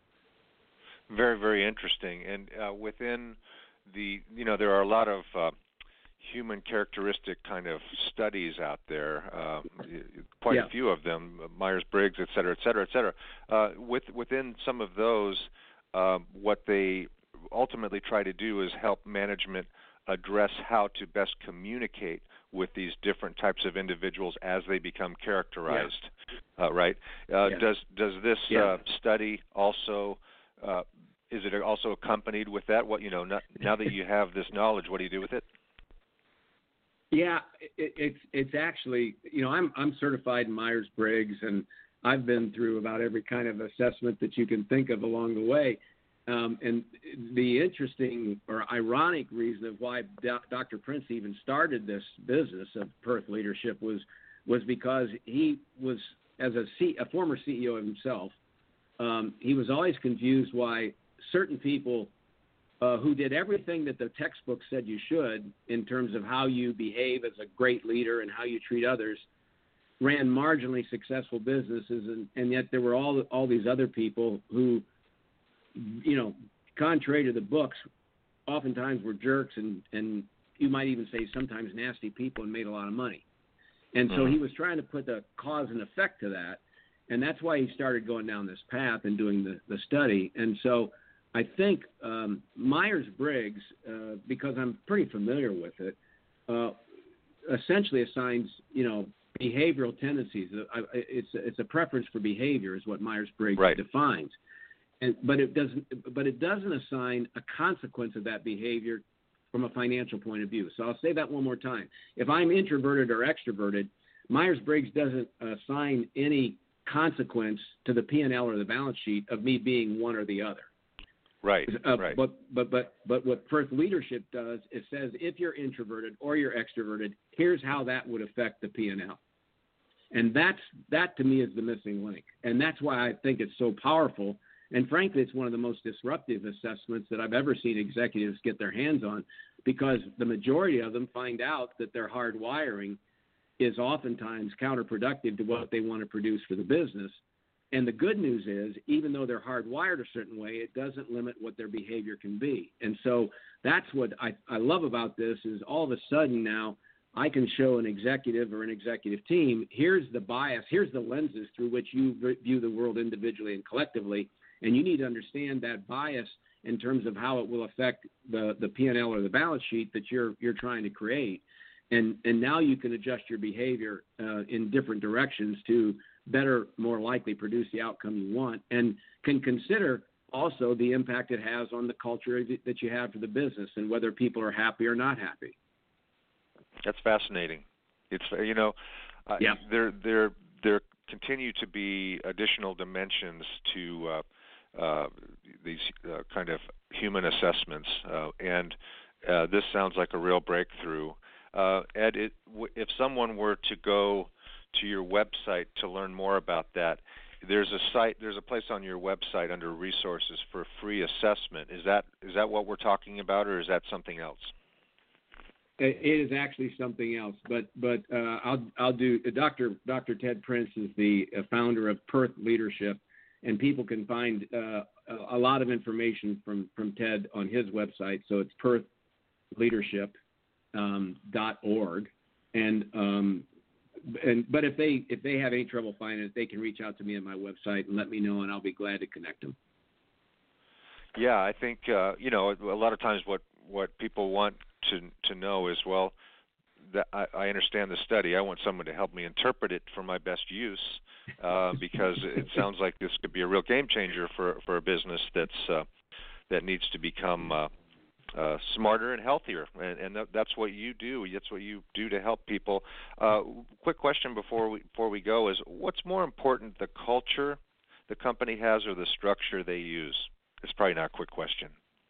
Very, very interesting. And uh, within the, you know, there are a lot of uh, human characteristic kind of studies out there, uh, quite yeah. a few of them, Myers-Briggs, et cetera, et cetera, et cetera. Uh, with, within some of those, uh, what they ultimately try to do is help management address how to best communicate with these different types of individuals as they become characterized, yeah. uh, right? Uh, yeah. Does does this yeah. uh, study also uh, is it also accompanied with that? What you know not, now that you have this knowledge, what do you do with it? Yeah, it, it's it's actually you know I'm I'm certified in Myers-Briggs and I've been through about every kind of assessment that you can think of along the way. Um, and the interesting or ironic reason of why Doctor Prince even started this business of Perth Leadership was was because he was, as a, C, a former C E O of himself, um, he was always confused why certain people uh, who did everything that the textbook said you should in terms of how you behave as a great leader and how you treat others ran marginally successful businesses, and, and yet there were all all these other people who, you know, contrary to the books, oftentimes were jerks and, and you might even say sometimes nasty people and made a lot of money. And so mm-hmm. he was trying to put the cause and effect to that. And that's why he started going down this path and doing the, the study. And so I think um, Myers-Briggs, uh, because I'm pretty familiar with it, uh, essentially assigns, you know, behavioral tendencies. It's, it's a preference for behavior is what Myers-Briggs right. defines. And, but it doesn't. But it doesn't assign a consequence of that behavior from a financial point of view. So I'll say that one more time. If I'm introverted or extroverted, Myers-Briggs doesn't assign any consequence to the P and L or the balance sheet of me being one or the other. Right. Uh, right. But but but but what Perth Leadership does, it says if you're introverted or you're extroverted, here's how that would affect the P and L. And that's that to me is the missing link. And that's why I think it's so powerful. And frankly, it's one of the most disruptive assessments that I've ever seen executives get their hands on, because the majority of them find out that their hard wiring is oftentimes counterproductive to what they want to produce for the business. And the good news is, even though they're hardwired a certain way, it doesn't limit what their behavior can be. And so that's what I, I love about this is all of a sudden now I can show an executive or an executive team, here's the bias, here's the lenses through which you view the world individually and collectively. And you need to understand that bias in terms of how it will affect the, the P and L or the balance sheet that you're you're trying to create. And and now you can adjust your behavior uh, in different directions to better, more likely produce the outcome you want, and can consider also the impact it has on the culture that you have for the business and whether people are happy or not happy. That's fascinating. It's, you know, uh, yeah. there there there continue to be additional dimensions to uh, Uh, these uh, kind of human assessments, uh, and uh, this sounds like a real breakthrough. Uh, Ed, it, w- if someone were to go to your website to learn more about that, there's a site, there's a place on your website under resources for free assessment. Is that is that what we're talking about, or is that something else? It is actually something else, but but uh, I'll I'll do. Doctor Doctor Ted Prince is the founder of Perth Leadership, and people can find uh, a lot of information from, from Ted on his website. So it's perth leadership dot org, and um, and but if they if they have any trouble finding it, they can reach out to me at my website and let me know, and I'll be glad to connect them. Yeah, I think uh, you know a lot of times what, what people want to to know is, well, that I, I understand the study. I want someone to help me interpret it for my best use, uh, because it sounds like this could be a real game changer for for a business that's uh, that needs to become uh, uh, smarter and healthier, and, and that, that's what you do. That's what you do to help people. Uh, quick question before we before we go is, what's more important, the culture the company has or the structure they use? It's probably not a quick question.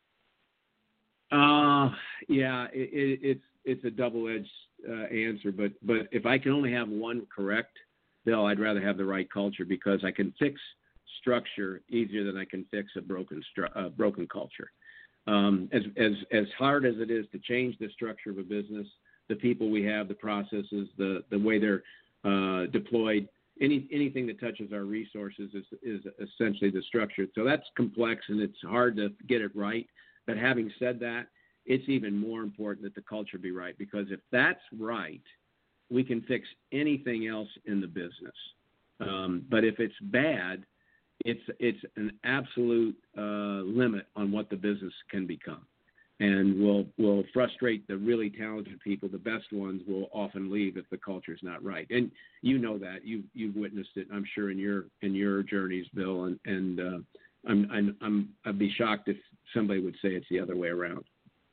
Uh, yeah, it, it, it's it's a double-edged uh, answer, but but if I can only have one correct, Bill, I'd rather have the right culture, because I can fix structure easier than I can fix a broken stru- uh, broken culture. Um, as as as hard as it is to change the structure of a business, the people we have, the processes, the the way they're uh, deployed, any anything that touches our resources is is essentially the structure. So that's complex and it's hard to get it right. But having said that, it's even more important that the culture be right, because if that's right, we can fix anything else in the business. Um, but if it's bad, it's it's an absolute uh, limit on what the business can become, and will will frustrate the really talented people. The best ones will often leave if the culture is not right, and you know that you you've witnessed it, I'm sure, in your in your journeys, Bill, and and uh, I'm I'm I'm I'd be shocked if somebody would say it's the other way around.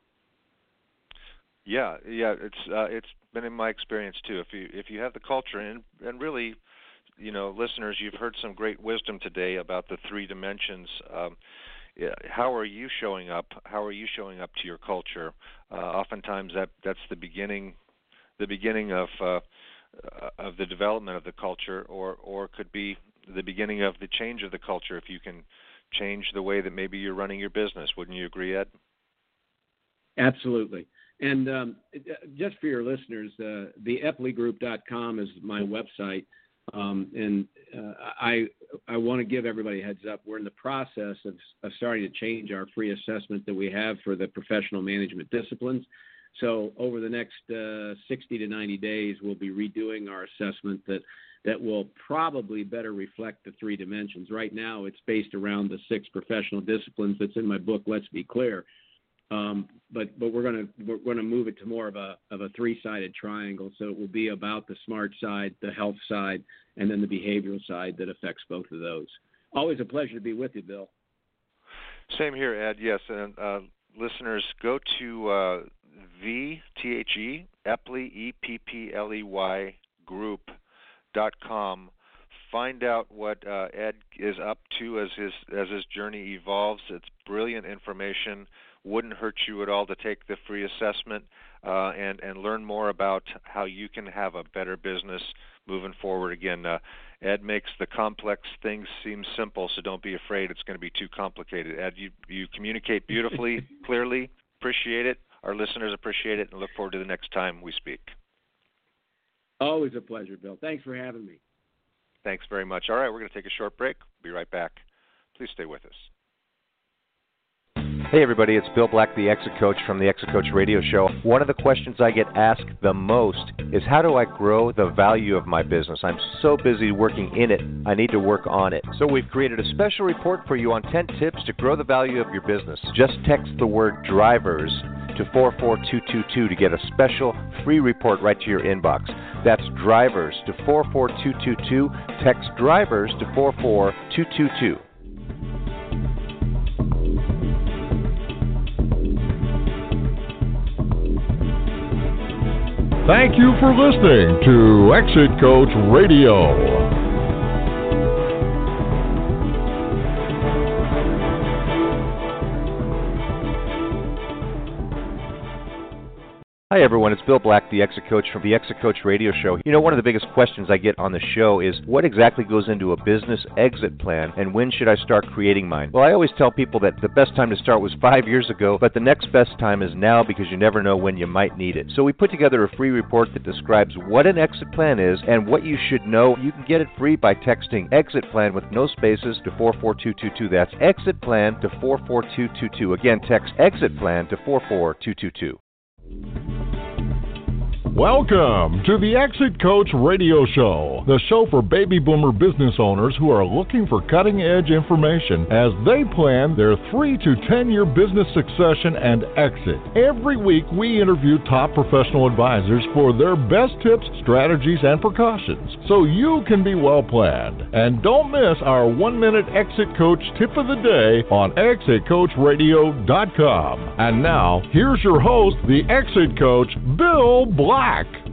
Yeah, yeah, it's uh, it's been in my experience too. If you if you have the culture, and and really, you know, listeners, you've heard some great wisdom today about the three dimensions. Um, yeah, how are you showing up? How are you showing up to your culture? Uh, oftentimes, that that's the beginning, the beginning of uh, of the development of the culture, or or could be the beginning of the change of the culture if you can change the way that maybe you're running your business. Wouldn't you agree, Ed? Absolutely. And um, just for your listeners, uh, the epley group dot com is my website. Um, and uh, I I want to give everybody a heads up. We're in the process of, of starting to change our free assessment that we have for the professional management disciplines. So over the next uh, sixty to ninety days, we'll be redoing our assessment that that will probably better reflect the three dimensions. Right now, it's based around the six professional disciplines that's in my book, Let's Be Clear. Um, but but we're going to we're going to move it to more of a of a three-sided triangle. So it will be about the smart side, the health side, and then the behavioral side that affects both of those. Always a pleasure to be with you, Bill. Same here, Ed. Yes, and uh, listeners, go to uh, the T H E Epley E P P L E Y group dot com. Find out what uh, Ed is up to as his as his journey evolves. It's brilliant information. Wouldn't hurt you at all to take the free assessment uh, and and learn more about how you can have a better business moving forward. Again, uh, Ed makes the complex things seem simple, so don't be afraid it's going to be too complicated. Ed, you you communicate beautifully, clearly. Appreciate it. Our listeners appreciate it, and look forward to the next time we speak. Always a pleasure, Bill. Thanks for having me. Thanks very much. All right, we're going to take a short break. Be right back. Please stay with us. Hey everybody, it's Bill Black, the Exit Coach from the Exit Coach Radio Show. One of the questions I get asked the most is, how do I grow the value of my business? I'm so busy working in it, I need to work on it. So we've created a special report for you on ten tips to grow the value of your business. Just text the word drivers to four four two two two to get a special free report right to your inbox. That's drivers to four four two two two. Text drivers to four four two two two. Thank you for listening to Exit Coach Radio. Hi Hi everyone, it's Bill Black, the Exit Coach from the Exit Coach Radio Show. You know, one of the biggest questions I get on the show is what exactly goes into a business exit plan and when should I start creating mine? Well, I always tell people that the best time to start was five years ago, but the next best time is now because you never know when you might need it. So we put together a free report that describes what an exit plan is and what you should know. You can get it free by texting exit plan with no spaces to four four two two two. That's exit plan to four four two two two. Again, text exit plan to four four two two two. Welcome to the Exit Coach Radio Show, the show for baby boomer business owners who are looking for cutting-edge information as they plan their three to ten year business succession and exit. Every week, we interview top professional advisors for their best tips, strategies, and precautions, so you can be well planned. And don't miss our one-minute Exit Coach tip of the day on exit coach radio dot com. And now, here's your host, the Exit Coach, Bill Black.